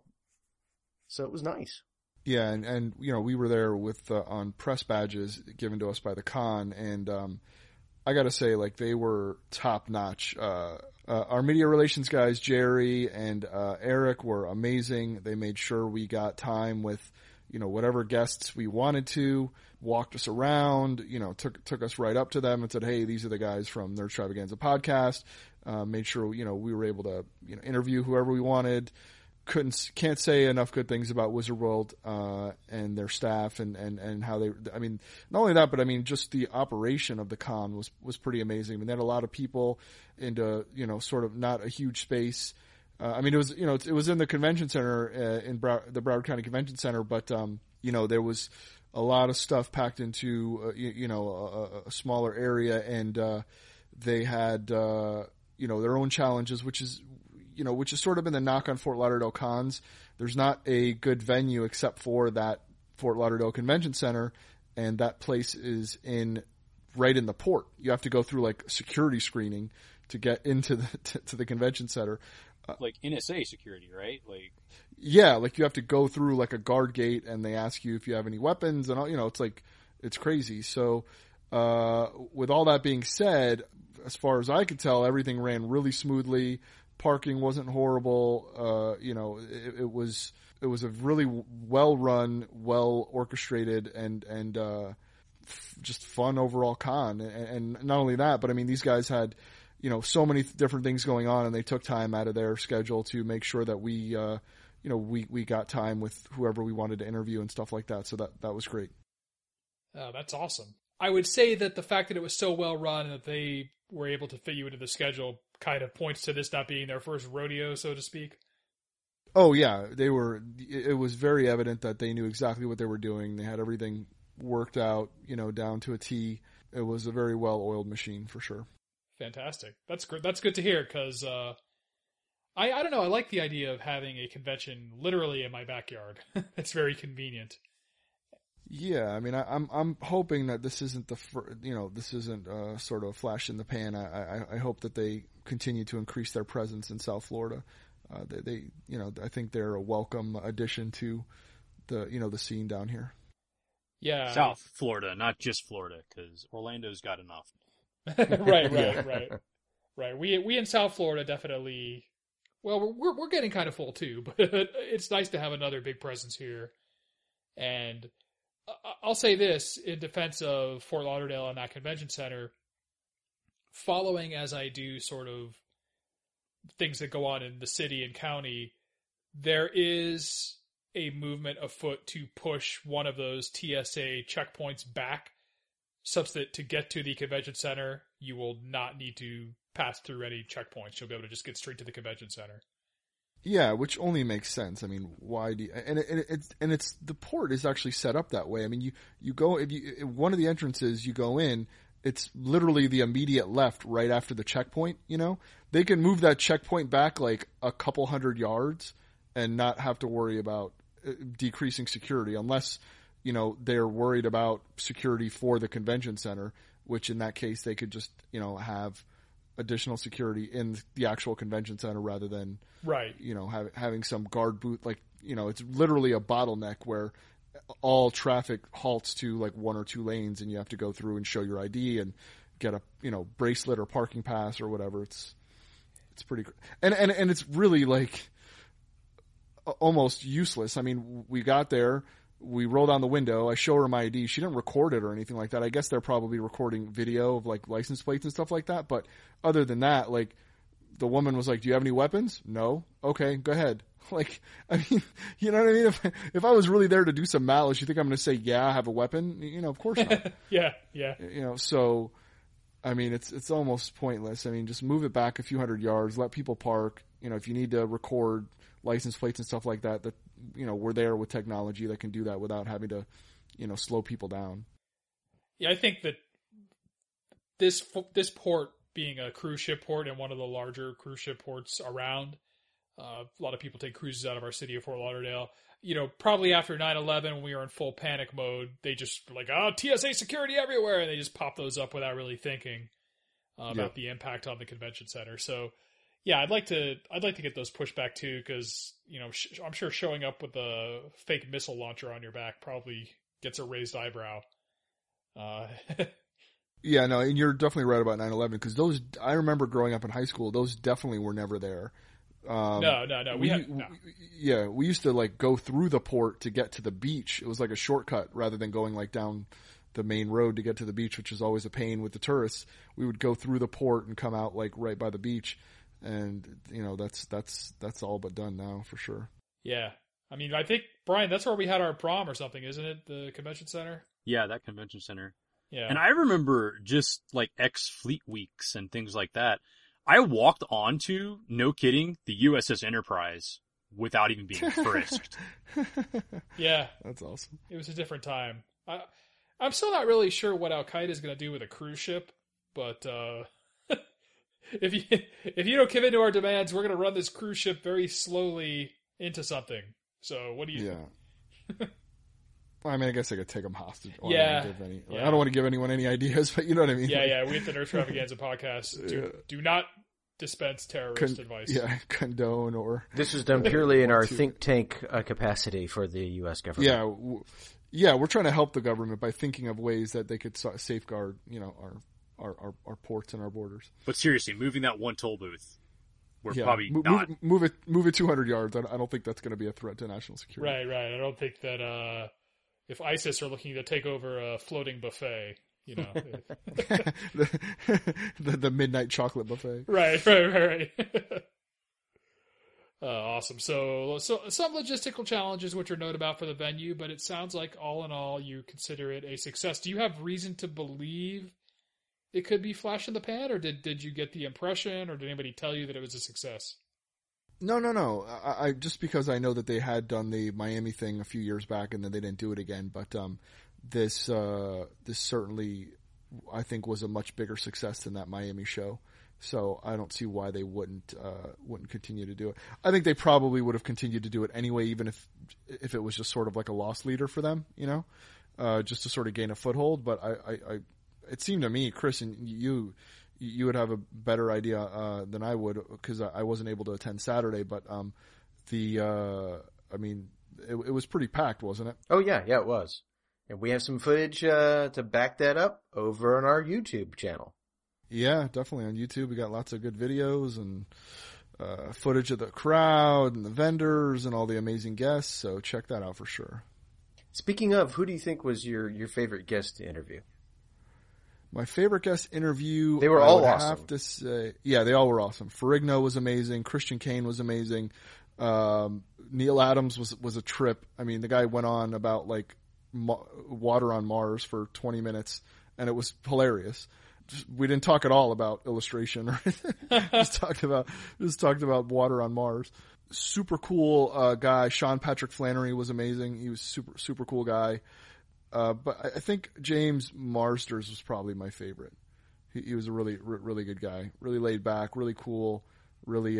So it was nice. Yeah, and we were there with on press badges given to us by the con, and I got to say, like, they were top notch. Our media relations guys, Jerry and Eric, were amazing. They made sure we got time with whatever guests we wanted to, walked us around, took us right up to them and said, hey, these are the guys from Nerd Extravaganza podcast. Made sure, we were able to, interview whoever we wanted. Can't say enough good things about Wizard World, and their staff and how they, not only that, but just the operation of the con was pretty amazing. I mean, they had a lot of people into, sort of not a huge space. It was, it was in the convention center, in the Broward County Convention Center, but, there was a lot of stuff packed into, a smaller area, and, they had, their own challenges, which is sort of been the knock on Fort Lauderdale cons. There's not a good venue except for that Fort Lauderdale Convention Center, and that place is right in the port. You have to go through like security screening to get into to the convention center. Like NSA security, right? Like, yeah, like you have to go through like a guard gate, and they ask you if you have any weapons, and all. It's crazy. So, with all that being said, as far as I could tell, everything ran really smoothly. Parking wasn't horrible. It was a really well run, well orchestrated, and just fun overall con. And not only that, but these guys had so many different things going on, and they took time out of their schedule to make sure that we got time with whoever we wanted to interview and stuff like that. So that was great. Oh, that's awesome. I would say that the fact that it was so well run and that they were able to fit you into the schedule kind of points to this not being their first rodeo, so to speak. Oh yeah, it was very evident that they knew exactly what they were doing. They had everything worked out, down to a T. It was a very well-oiled machine for sure. Fantastic. That's good to hear, because I don't know, I like the idea of having a convention literally in my backyard. It's very convenient. Yeah, I'm hoping that this isn't this isn't sort of a flash in the pan. I hope that they continue to increase their presence in South Florida. They I think they're a welcome addition to the scene down here. Yeah, South Florida, not just Florida, because Orlando's got enough. Right. We in South Florida definitely. Well, we're getting kind of full too, but it's nice to have another big presence here. And I'll say this in defense of Fort Lauderdale and that convention center. following as I do sort of things that go on in the city and county, there is a movement afoot to push one of those TSA checkpoints back, such that to get to the convention center, you will not need to pass through any checkpoints. You'll be able to just get straight to the convention center. Yeah, which only makes sense. I mean, why do you, and it's the port is actually set up that way. I mean, you go, if one of the entrances you go in, it's literally the immediate left right after the checkpoint, you know? They can move that checkpoint back like a couple hundred yards and not have to worry about decreasing security unless, you know, they're worried about security for the convention center, which in that case they could just, you know, have additional security in the actual convention center rather than, right, you know, having some guard booth. Like, you know, it's literally a bottleneck where all traffic halts to like one or two lanes and you have to go through and show your ID and get a, you know, bracelet or parking pass or whatever. It's pretty, and it's really like almost useless. I mean, we got there, we roll down the window, I show her my ID. She didn't record it or anything like that. I guess they're probably recording video of like license plates and stuff like that. But other than that, like the woman was like, "Do you have any weapons?" "No." "Okay, go ahead." Like, I mean, you know what I mean? If I was really there to do some malice, you think I'm going to say, "Yeah, I have a weapon"? You know, of course not. Yeah. You know, so, I mean, it's almost pointless. I mean, just move it back a few hundred yards, let people park. You know, if you need to record license plates and stuff like that, that, you know, we're there with technology that can do that without having to, you know, slow people down. Yeah, I think that this port being a cruise ship port and one of the larger cruise ship ports around, a lot of people take cruises out of our city of Fort Lauderdale. You know, probably after 9/11, when we were in full panic mode, they just were like, "Oh, TSA security everywhere," and they just pop those up without really thinking about the impact on the convention center. So, yeah, I'd like to get those pushed back too, because, you know, I'm sure showing up with a fake missile launcher on your back probably gets a raised eyebrow. Yeah, no, and you're definitely right about 9/11, because those, I remember growing up in high school, those definitely were never there. No. Yeah, we used to like go through the port to get to the beach. It was like a shortcut rather than going like down the main road to get to the beach, which is always a pain with the tourists. We would go through the port and come out like right by the beach. And, you know, that's all but done now for sure. Yeah. I mean, I think, Brian, that's where we had our prom or something, isn't it? The convention center? Yeah, that convention center. Yeah. And I remember just like ex-Fleet Weeks and things like that. I walked onto, no kidding, the USS Enterprise without even being frisked. Yeah. That's awesome. It was a different time. I'm still not really sure what Al-Qaeda is going to do with a cruise ship, but if you don't give in to our demands, we're going to run this cruise ship very slowly into something. So what do you Yeah. Well, I mean, I guess I could take them hostage. Yeah. I don't want to give anyone any ideas, but you know what I mean? Yeah. We at the Nerd Extravaganza podcast do not dispense terrorist advice. Yeah, condone or... This was done purely in our think tank capacity for the U.S. government. Yeah, we're trying to help the government by thinking of ways that they could safeguard, you know, our ports and our borders. But seriously, moving that one toll booth, we're probably not... Move it 200 yards. I don't think that's going to be a threat to national security. Right. I don't think that if ISIS are looking to take over a floating buffet, you know... the midnight chocolate buffet. Right. Awesome. So some logistical challenges which are noted about for the venue, but it sounds like all in all you consider it a success. Do you have reason to believe it could be flash in the pan, or did you get the impression, or did anybody tell you that it was a success? No. I just because I know that they had done the Miami thing a few years back and then they didn't do it again. But this certainly, I think, was a much bigger success than that Miami show. So I don't see why they wouldn't continue to do it. I think they probably would have continued to do it anyway, even if it was just sort of like a loss leader for them, you know, just to sort of gain a foothold. But it seemed to me, Chris, and you would have a better idea than I would, because I wasn't able to attend Saturday. But I mean, it was pretty packed, wasn't it? Oh yeah, it was. And we have some footage to back that up over on our YouTube channel. Yeah, definitely on YouTube. We got lots of good videos and footage of the crowd and the vendors and all the amazing guests. So check that out for sure. Speaking of, who do you think was your favorite guest to interview? My favorite guest interview. They were I all would awesome. have to say, yeah, they all were awesome. Ferrigno was amazing. Christian Kane was amazing. Neil Adams was a trip. I mean, the guy went on about like water on Mars for 20 minutes, and it was hilarious. We didn't talk at all about illustration or just talked about water on Mars. Super cool guy. Sean Patrick Flannery was amazing. He was super cool guy. But I think James Marsters was probably my favorite. He was a really good guy. Really laid back, really cool, really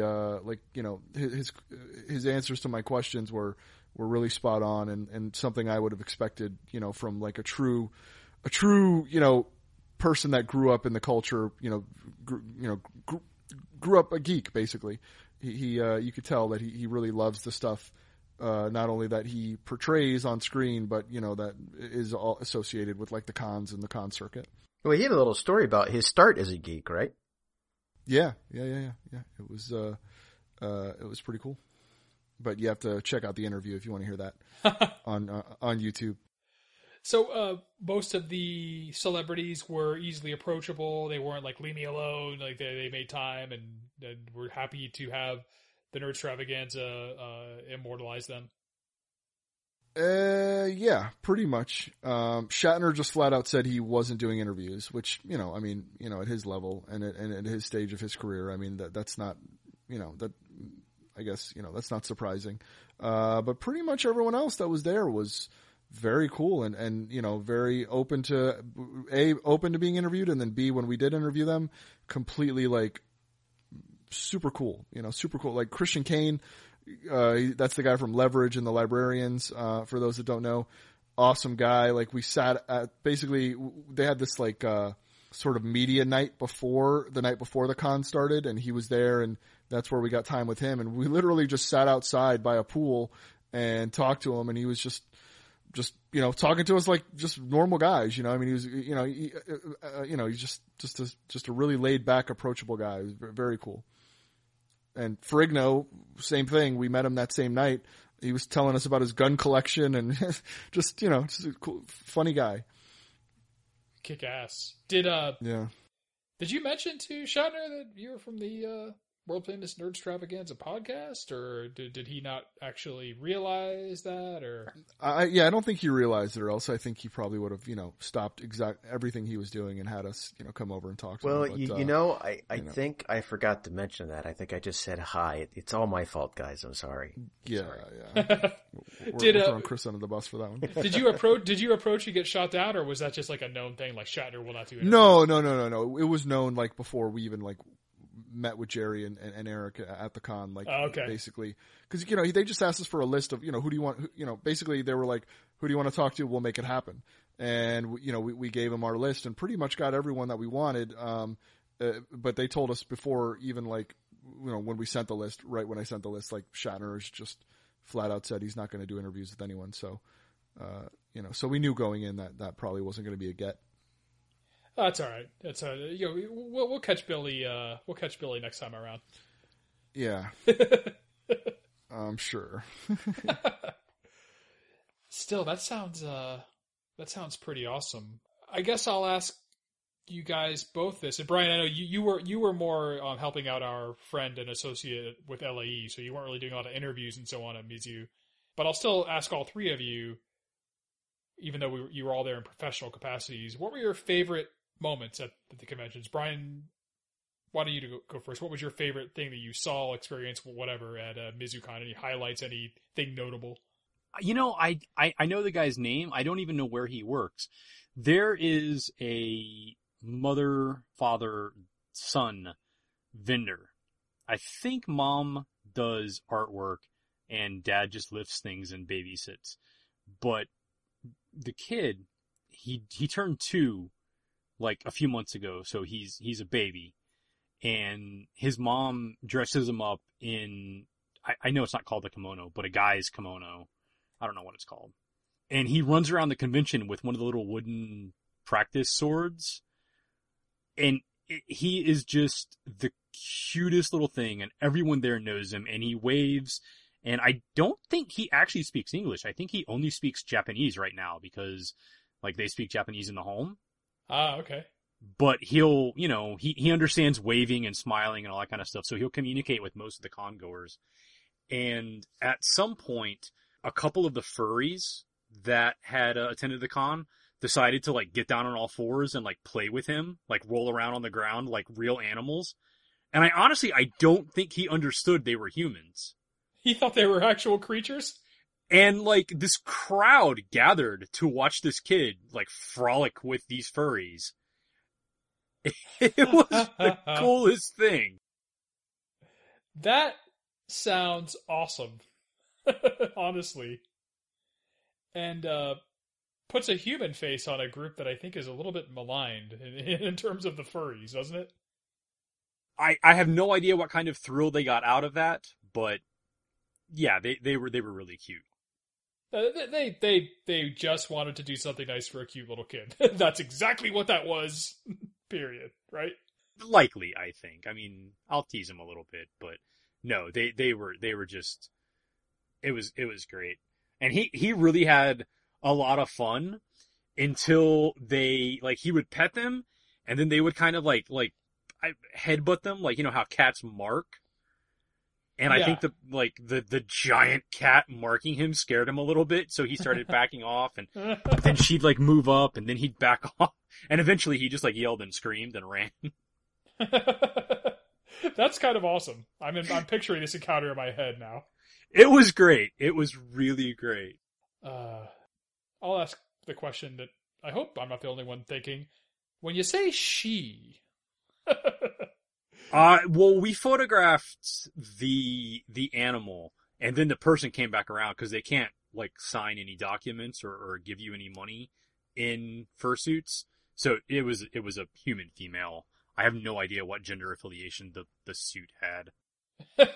his answers to my questions were really spot on and something I would have expected, from like a true person that grew up in the culture, grew up a geek basically. He you could tell that he really loves the stuff, not only that he portrays on screen, but that is all associated with like the cons and the con circuit. Well, he had a little story about his start as a geek, right? Yeah. It was pretty cool. But you have to check out the interview if you want to hear that on YouTube. So most of the celebrities were easily approachable. They weren't like, leave me alone. Like they made time and were happy to have the Nerdstravaganza immortalize them. Yeah, pretty much. Shatner just flat out said he wasn't doing interviews, which, at his level and at his stage of his career, I mean, that's not, I guess, that's not surprising. But pretty much everyone else that was there was very cool and very open to being interviewed, and then B, when we did interview them, completely like super cool, super cool. Like Christian Kane, that's the guy from Leverage and the Librarians. For those that don't know, awesome guy. Like we sat at, basically they had this like sort of media night before the con started, and he was there, and that's where we got time with him, and we literally just sat outside by a pool and talked to him, and he was just talking to us like just normal guys, he was, he's just a really laid back, approachable guy. He was very cool. And Ferrigno, same thing. We met him that same night. He was telling us about his gun collection and just a cool, funny guy. Kick ass. Did you mention to Shatner that you were from the World Famous Nerdstravaganza podcast, or did he not actually realize that? Or I don't think he realized it, or else I think he probably would have stopped everything he was doing and had us come over and talk to him. Well, I think I forgot to mention that. I think I just said hi. It's all my fault, guys. I'm sorry. Yeah. We're throwing Chris under the bus for that one. Did you approach to get shot down, or was that just like a known thing? Like Shatner will not do it. No. It was known like before we even like met with Jerry and Eric at the con, like basically, because they just asked us for a list of who do you want, basically they were like, who do you want to talk to? We'll make it happen, and we gave them our list and pretty much got everyone that we wanted. But they told us before even like when we sent the list, right when I sent the list, like Shatner has just flat out said he's not going to do interviews with anyone. So so we knew going in that probably wasn't going to be a get. That's all right. That's we'll catch Billy. We'll catch Billy next time around. Yeah, I'm sure. Still, that sounds pretty awesome. I guess I'll ask you guys both this. And Brian, I know you were more helping out our friend and associate with LAE, so you weren't really doing a lot of interviews and so on at Mizzou. But I'll still ask all three of you, even though you were all there in professional capacities. What were your favorite moments at the conventions? Brian, why don't you go first? What was your favorite thing that you saw, experienced, whatever, at MizzouCon? Any highlights, anything notable? I know the guy's name. I don't even know where he works. There is a mother, father, son vendor. I think mom does artwork and dad just lifts things and babysits. But the kid, he turned 2 like a few months ago, so he's a baby, and his mom dresses him up in, I know it's not called a kimono, but a guy's kimono. I don't know what it's called. And he runs around the convention with one of the little wooden practice swords, and he is just the cutest little thing, and everyone there knows him, and he waves. And I don't think he actually speaks English. I think he only speaks Japanese right now because, like, they speak Japanese in the home. Ah, okay. but he'll, he understands waving and smiling and all that kind of stuff. So he'll communicate with most of the con goers. And at some point, a couple of the furries that had attended the con decided to like get down on all fours and like play with him, like roll around on the ground like real animals. And I don't think he understood they were humans. He thought they were actual creatures? And like this crowd gathered to watch this kid like frolic with these furries. It was the coolest thing. That sounds awesome. Honestly. And puts a human face on a group that I think is a little bit maligned in terms of the furries, doesn't it? I have no idea what kind of thrill they got out of that, but yeah, they were really cute. They just wanted to do something nice for a cute little kid. That's exactly what that was. Period. Right? Likely, I think. I mean, I'll tease them a little bit, but no, they were just. It was great, and he really had a lot of fun until they like he would pet them, and then they would kind of like headbutt them, like how cats mark. And I think the giant cat marking him scared him a little bit, so he started backing off, and then she'd like move up, and then he'd back off, and eventually he just like yelled and screamed and ran. That's kind of awesome. I'm picturing this encounter in my head now. It was great. It was really great. I'll ask the question that I hope I'm not the only one thinking. When you say she... Well, we photographed the animal, and then the person came back around because they can't like sign any documents or give you any money in fursuits. So it was a human female. I have no idea what gender affiliation the suit had.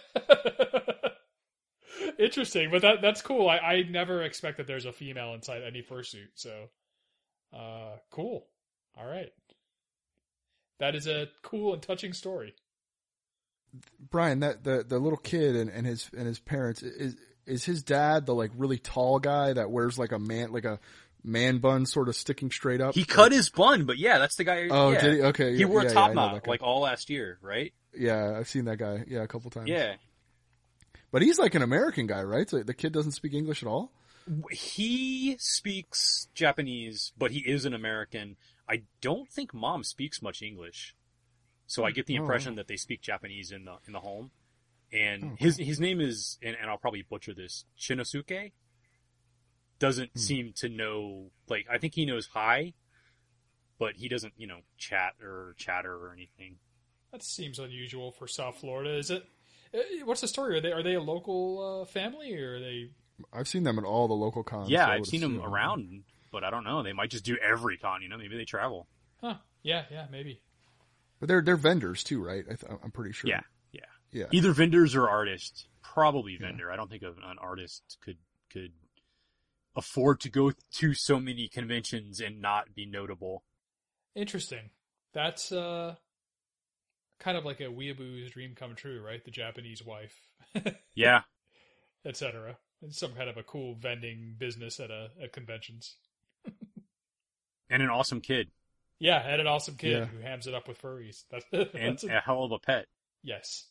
Interesting, but that's cool. I never expect that there's a female inside any fursuit. So, cool. All right. That is a cool and touching story. Brian, that the little kid and his parents, is his dad the like really tall guy that wears like a man bun sort of sticking straight up? He cut his bun, but yeah, that's the guy. Oh, yeah. did he? Okay. He wore a top knot guy. like all last year, right? Yeah, I've seen that guy. Yeah, a couple times. Yeah. But he's like an American guy, right? So the kid doesn't speak English at all? He speaks Japanese, but he is an American. I don't think mom speaks much English. So I get the impression that they speak Japanese in the home. And his name is, and I'll probably butcher this, Shinosuke. Doesn't seem to know, like, I think he knows hi, but he doesn't, chatter or anything. That seems unusual for South Florida, is it? What's the story? Are they a local family, or are they? I've seen them at all the local cons. Yeah, so I've seen them around, but I don't know. They might just do every con. Maybe they travel. Huh? Yeah, maybe. But they're vendors too, right? I'm pretty sure. Yeah. Either vendors or artists. Probably vendor. Yeah. I don't think an artist could afford to go to so many conventions and not be notable. Interesting. That's kind of like a weeaboo's dream come true, right? The Japanese wife. Yeah. Etc. It's some kind of a cool vending business at conventions. And an awesome kid. Yeah, and an awesome kid who hams it up with furries. That's a hell of a pet. Yes.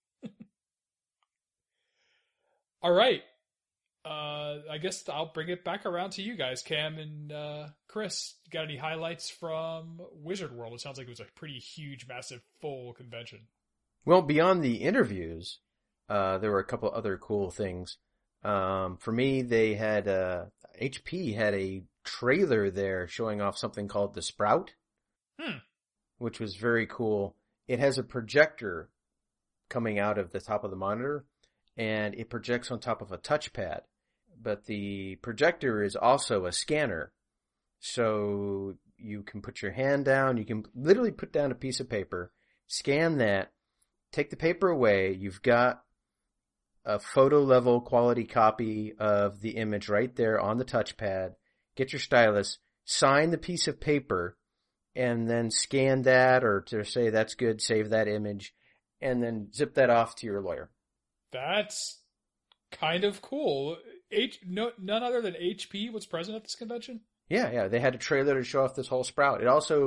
All right. I guess I'll bring it back around to you guys, Cam and Chris. You got any highlights from Wizard World? It sounds like it was a pretty huge, massive, full convention. Well, beyond the interviews, there were a couple other cool things. For me, they had HP had a trailer there showing off something called the Sprout, which was very cool. It has a projector coming out of the top of the monitor, and it projects on top of a touchpad. But the projector is also a scanner, so you can put your hand down. You can literally put down a piece of paper, scan that, take the paper away. You've got a photo level quality copy of the image right there on the touchpad. Get your stylus, sign the piece of paper, and then scan that, or to say that's good, save that image, and then zip that off to your lawyer. That's kind of cool. None other than HP was present at this convention? Yeah. They had a trailer to show off this whole Sprout. It also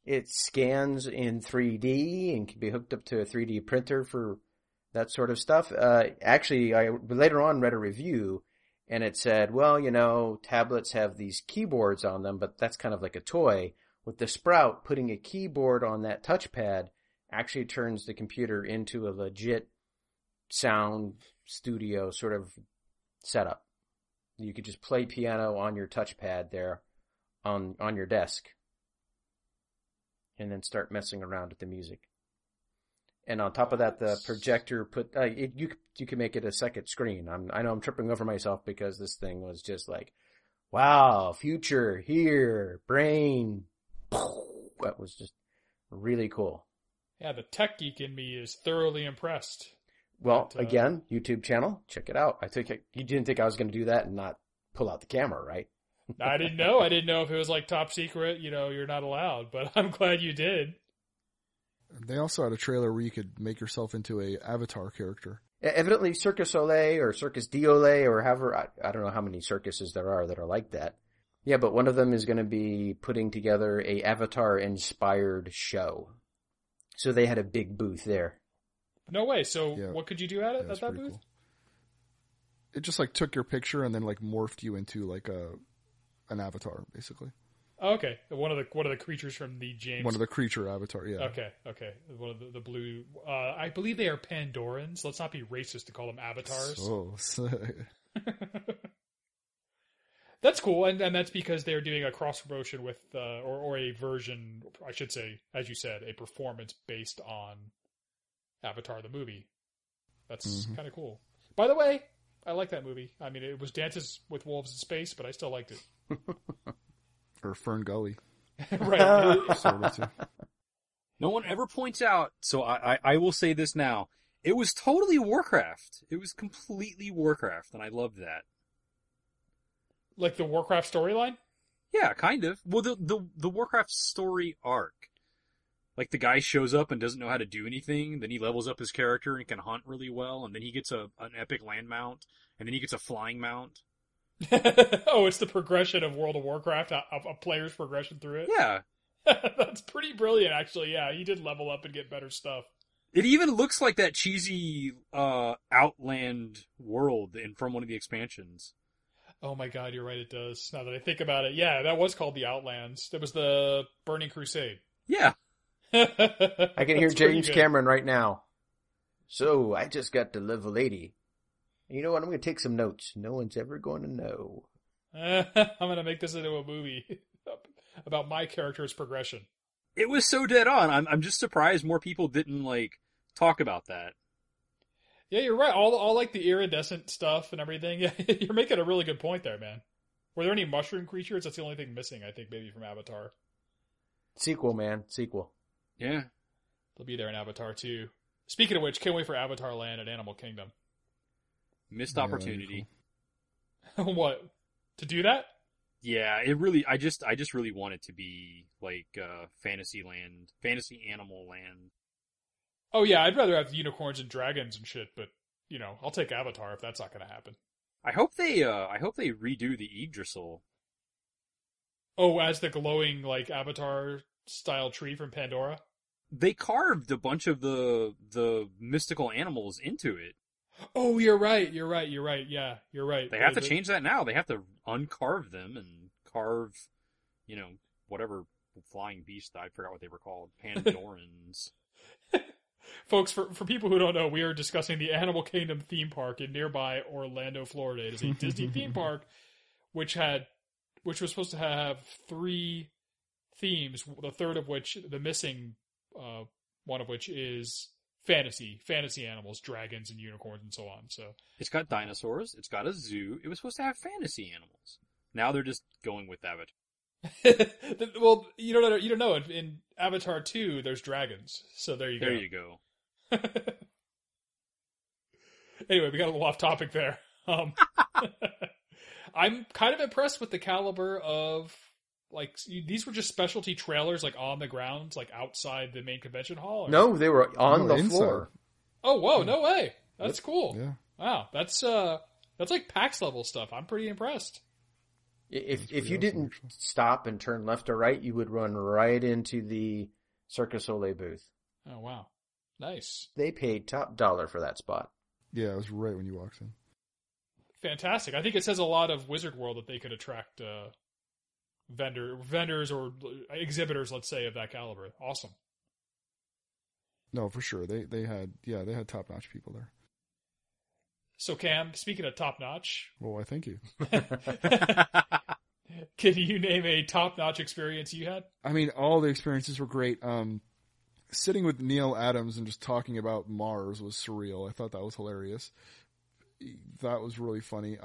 It scans in 3D and can be hooked up to a 3D printer for that sort of stuff. Actually, I later on read a review, and it said, well, tablets have these keyboards on them, but that's kind of like a toy. With the Sprout, putting a keyboard on that touchpad actually turns the computer into a legit sound studio sort of setup. You could just play piano on your touchpad there on your desk and then start messing around with the music. And on top of that, the projector you can make it a second screen. I know I'm tripping over myself because this thing was just like, wow, future here, brain. That was just really cool. Yeah, the tech geek in me is thoroughly impressed. Well, again, YouTube channel, check it out. You didn't think I was going to do that and not pull out the camera, right? I didn't know. I didn't know if it was like top secret, you're not allowed, but I'm glad you did. They also had a trailer where you could make yourself into a Avatar character. Evidently, Circus Soleil or Circus d'Olay or however, I don't know how many circuses there are that are like that. Yeah, but one of them is going to be putting together a Avatar-inspired show. So they had a big booth there. No way. So what could you do at that booth? Cool. It just like took your picture and then like morphed you into like an avatar, basically. Oh, okay. One of the creatures from the James. One of the creature avatar, yeah. Okay. One of the blue. I believe they are Pandorans. Let's not be racist to call them avatars. Oh, that's cool, and that's because they're doing a cross promotion with or a version, I should say, as you said, a performance based on Avatar the movie. That's kind of cool. By the way, I like that movie. I mean, it was Dances with Wolves in Space, but I still liked it. Or Fern Gully. Right. No one ever points out, so I will say this now. It was totally Warcraft. It was completely Warcraft, and I loved that. Like the Warcraft storyline? Yeah, kind of. Well, the Warcraft story arc. Like, the guy shows up and doesn't know how to do anything, then he levels up his character and can hunt really well, and then he gets an epic land mount, and then he gets a flying mount. Oh, it's the progression of World of Warcraft, a player's progression through it? Yeah. That's pretty brilliant, actually. Yeah, he did level up and get better stuff. It even looks like that cheesy Outland world from one of the expansions. Oh my god, you're right, it does. Now that I think about it. Yeah, that was called the Outlands. That was the Burning Crusade. Yeah. I can hear James Cameron right now. So, I just got to level 80. You know what? I'm going to take some notes. No one's ever going to know. I'm going to make this into a movie about my character's progression. It was so dead on. I'm just surprised more people didn't, talk about that. Yeah, you're right. All like the iridescent stuff and everything. Yeah, you're making a really good point there, man. Were there any mushroom creatures? That's the only thing missing, I think, maybe from Avatar. Sequel, man. Sequel. Yeah. They'll be there in Avatar, too. Speaking of which, can't wait for Avatar Land at Animal Kingdom. Missed opportunity. Cool. What? To do that? Yeah, I just really want it to be like fantasy animal land. Oh yeah, I'd rather have unicorns and dragons and shit, but I'll take Avatar if that's not going to happen. I hope they redo the Yggdrasil. Oh, as the glowing Avatar style tree from Pandora? They carved a bunch of the mystical animals into it. Oh, you're right. Yeah, you're right. They have to change that now. They have to uncarve them and carve, whatever flying beast, I forgot what they were called. Pandorans. Folks, for people who don't know, we are discussing the Animal Kingdom theme park in nearby Orlando, Florida. It is a Disney theme park which was supposed to have 3 themes, the third of which, the missing one of which is fantasy animals, dragons and unicorns and so on. So it's got dinosaurs, it's got a zoo. It was supposed to have fantasy animals. Now they're just going with Avatar. Well, you don't know. In Avatar 2, there's dragons. So there you go. There you go. Anyway, we got a little off topic there. I'm kind of impressed with the caliber of these were just specialty trailers on the ground, outside the main convention hall? Or? No, they were on the inside. floor. Oh, whoa, no way. That's cool. Yeah. Wow, that's like PAX level stuff. I'm pretty impressed. If you didn't stop and turn left or right, you would run right into the Cirque du Soleil booth. Oh, wow. Nice. They paid top dollar for that spot. Yeah, it was right when you walked in. Fantastic. I think it says a lot of Wizard World that they could attract vendors or exhibitors, let's say, of that caliber. Awesome. No, for sure. They had top-notch people there. So, Cam, speaking of top-notch... Well, I thank you. Can you name a top-notch experience you had? I mean, all the experiences were great. Sitting with Neil Adams and just talking about Mars was surreal. I thought that was hilarious. That was really funny.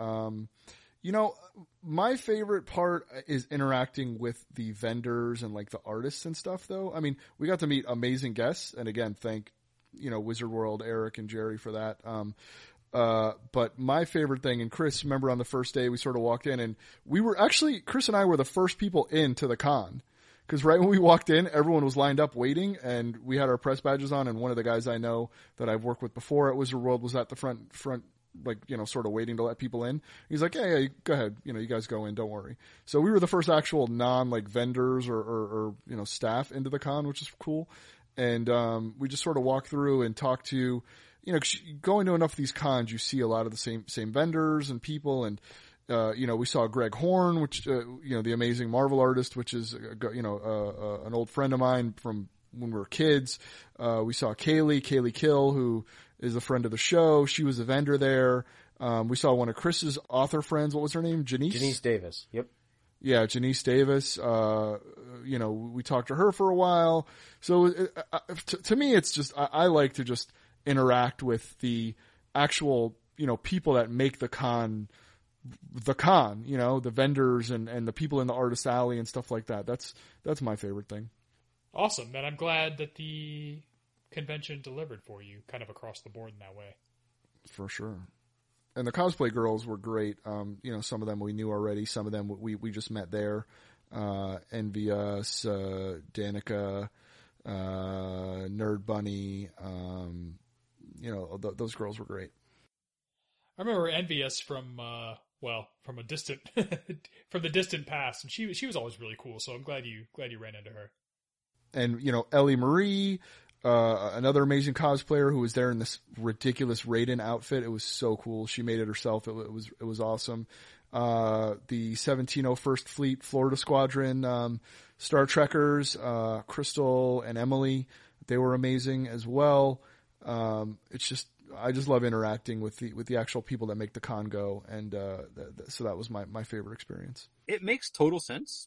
My favorite part is interacting with the vendors and like the artists and stuff, though. I mean, we got to meet amazing guests, and again, thank Wizard World, Eric and Jerry for that. But my favorite thing, and Chris, remember on the first day we sort of walked in, and Chris and I were the first people into the con. Because right when we walked in, everyone was lined up waiting, and we had our press badges on, and one of the guys I know that I've worked with before at Wizard World was at the front, like, sort of waiting to let people in. He's like, yeah, go ahead. You guys go in, don't worry. So we were the first actual vendors or staff into the con, which is cool. And we just sort of walked through and talked to, going to enough of these cons, you see a lot of the same vendors and people, and we saw Greg Horn, which, the amazing Marvel artist, which is, an old friend of mine from when we were kids. We saw Kaylee Kill, who is a friend of the show. She was a vendor there. We saw one of Chris's author friends. What was her name? Janice Davis. Yep. Yeah, Janice Davis. We talked to her for a while. So to me, it's just, I like to just interact with the actual, people that make the con, the vendors and the people in the artist alley and stuff like that. That's my favorite thing. Awesome. And I'm glad that the convention delivered for you kind of across the board in that way. For sure. And the cosplay girls were great. Some of them we knew already. Some of them we just met there. Envious, Danica, Nerd Bunny. Those girls were great. I remember Envious from a distant, from the distant past, and she was always really cool. So I'm glad you ran into her. And Ellie Marie, another amazing cosplayer who was there in this ridiculous Raiden outfit. It was so cool. She made it herself. It was awesome. The 1701st Fleet Florida Squadron, Star Trekkers, Crystal and Emily, they were amazing as well. I just love interacting with the actual people that make the con go, and so that was my favorite experience. It makes total sense,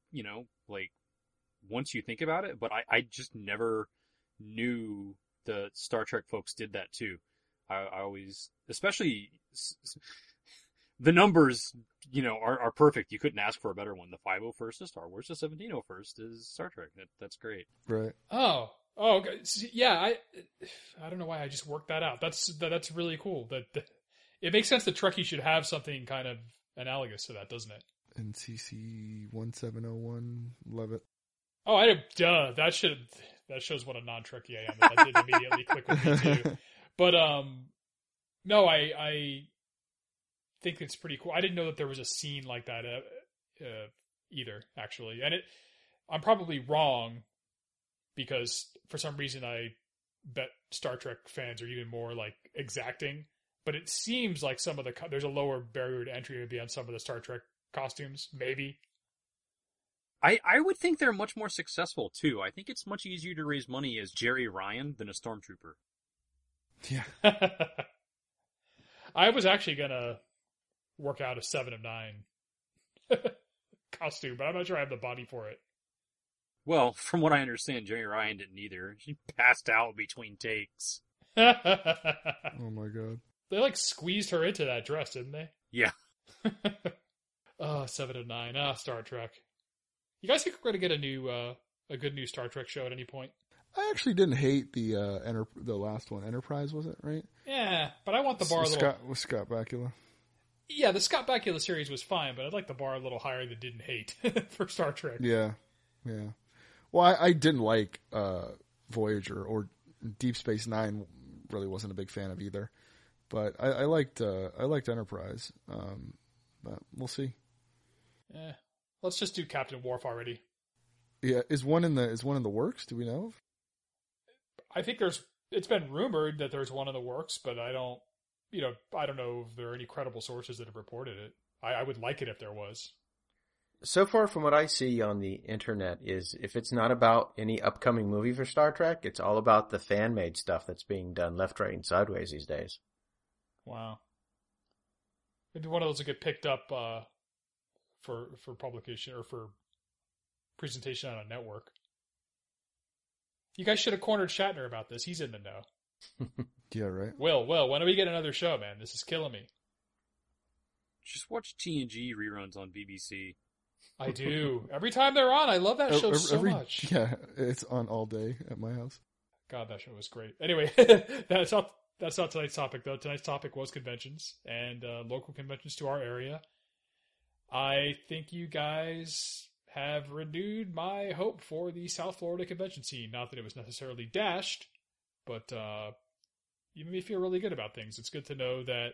once you think about it, but I just never knew the Star Trek folks did that too. I always, especially the numbers, are perfect. You couldn't ask for a better one. The 501st is Star Wars. The 1701st is Star Trek. That's great. Right. Oh, okay. Yeah. I don't know why I just worked that out. That's really cool. That it makes sense that Trekkie should have something kind of analogous to that, doesn't it? NCC 1701, love it. Oh, duh. That shows what a non-Trekkie I am. That did immediately click with me too. But no, I think it's pretty cool. I didn't know that there was a scene like that either, actually. And I'm probably wrong because for some reason I bet Star Trek fans are even more like exacting. But it seems like there's a lower barrier to entry maybe on some of the Star Trek costumes, maybe. I would think they're much more successful too. I think it's much easier to raise money as Jerry Ryan than a stormtrooper. Yeah. I was actually gonna work out a 7 of 9 costume, but I'm not sure I have the body for it. Well, from what I understand, Jerry Ryan didn't either. She passed out between takes. Oh my god. They squeezed her into that dress, didn't they? Yeah. 7 of 9. Star Trek. You guys think we're going to get a good new Star Trek show at any point? I actually didn't hate the last one. Enterprise, was it, right? Yeah, but I want the bar a little... With Scott Bakula. Yeah, the Scott Bakula series was fine, but I'd like the bar a little higher than didn't hate for Star Trek. Yeah. Well, I didn't like Voyager, or Deep Space Nine really wasn't a big fan of either. But I liked Enterprise. But we'll see. Let's just do Captain Worf already. Yeah, is one in the works? Do we know of? I think it's been rumored that there's one in the works, but I don't know if there are any credible sources that have reported it. I would like it if there was. So far from what I see on the internet is if it's not about any upcoming movie for Star Trek, it's all about the fan-made stuff that's being done left, right, and sideways these days. Wow. Maybe one of those will get picked up for publication or for presentation on a network. You guys should have cornered Shatner about this. He's in the know. Yeah, right. Will, when do we get another show, man? This is killing me. Just watch TNG reruns on BBC. I do. Every time they're on, I love that show so much. Yeah, it's on all day at my house. God, that show was great. Anyway, that's not tonight's topic, though. Tonight's topic was conventions and local conventions to our area. I think you guys have renewed my hope for the South Florida convention scene. Not that it was necessarily dashed, but you made me feel really good about things. It's good to know that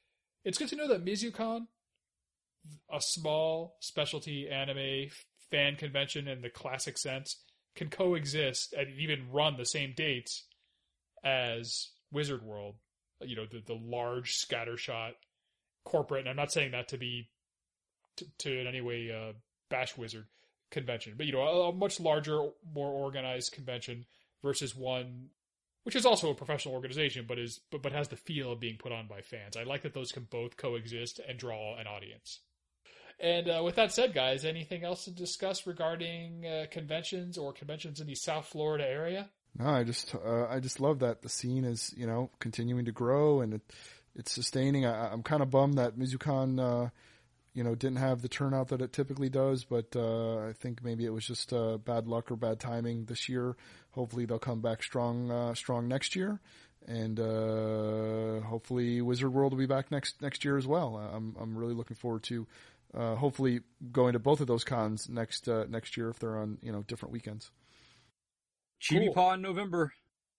MizuCon, a small specialty anime fan convention in the classic sense, can coexist and even run the same dates as Wizard World. You know, the large scattershot corporate, and I'm not saying that to be to in any way bash Wizard convention, but a much larger, more organized convention versus one which is also a professional organization, but has the feel of being put on by fans. I like that those can both coexist and draw an audience. And with that said, guys, anything else to discuss regarding conventions or conventions in the South Florida area? No, I just love that the scene is continuing to grow and it's sustaining. I'm kind of bummed that MizuCon didn't have the turnout that it typically does, but I think maybe it was just bad luck or bad timing this year. Hopefully they'll come back strong next year, and hopefully Wizard World will be back next year as well. I'm really looking forward to hopefully going to both of those cons next year if they're on different weekends. Chibi Paw in November.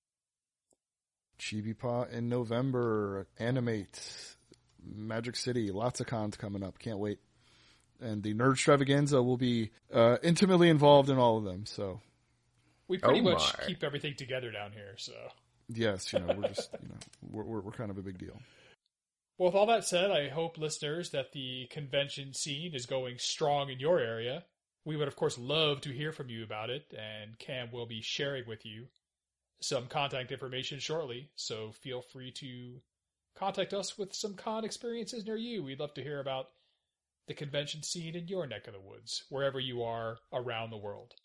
Chibi Paw in November. Animate. Magic City. Lots of cons coming up. Can't wait. And the Nerd Extravaganza will be intimately involved in all of them. So we pretty much keep everything together down here. So yes, we're just we're kind of a big deal. Well, with all that said, I hope listeners that the convention scene is going strong in your area. We would, of course, love to hear from you about it, and Cam will be sharing with you some contact information shortly, so feel free to contact us with some con experiences near you. We'd love to hear about the convention scene in your neck of the woods, wherever you are around the world.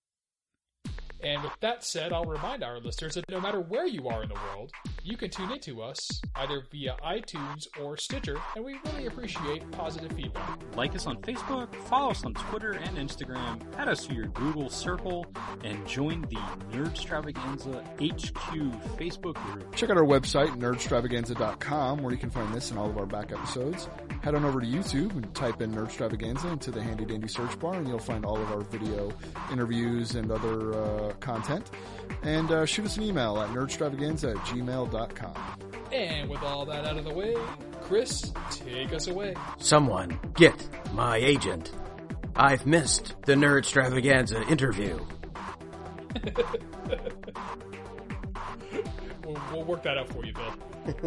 And with that said, I'll remind our listeners that no matter where you are in the world, you can tune into us either via iTunes or Stitcher, and we really appreciate positive feedback. Like us on Facebook, follow us on Twitter and Instagram, add us to your Google Circle, and join the Nerd Extravaganza HQ Facebook group. Check out our website, nerdstravaganza.com, where you can find this and all of our back episodes. Head on over to YouTube and type in Nerd Extravaganza into the handy dandy search bar, and you'll find all of our video interviews and other content. And shoot us an email at nerdstravaganza@gmail.com. And with all that out of the way, Chris, take us away. Someone get my agent. I've missed the Nerd Extravaganza interview. We'll work that out for you, Bill.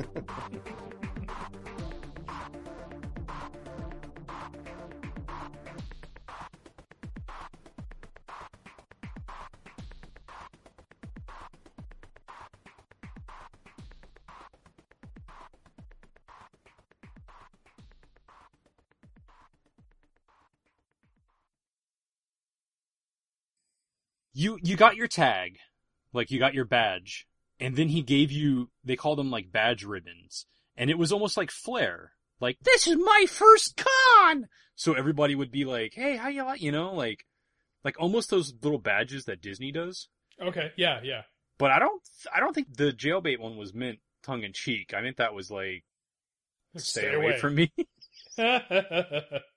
You got your tag, like you got your badge, and then he gave you, they called them like badge ribbons, and it was almost like flair, like, this is my first con! So everybody would be like, hey, how you like, like almost those little badges that Disney does. Okay, yeah. But I don't think the jailbait one was meant tongue in cheek. I think that was like, stay away from me.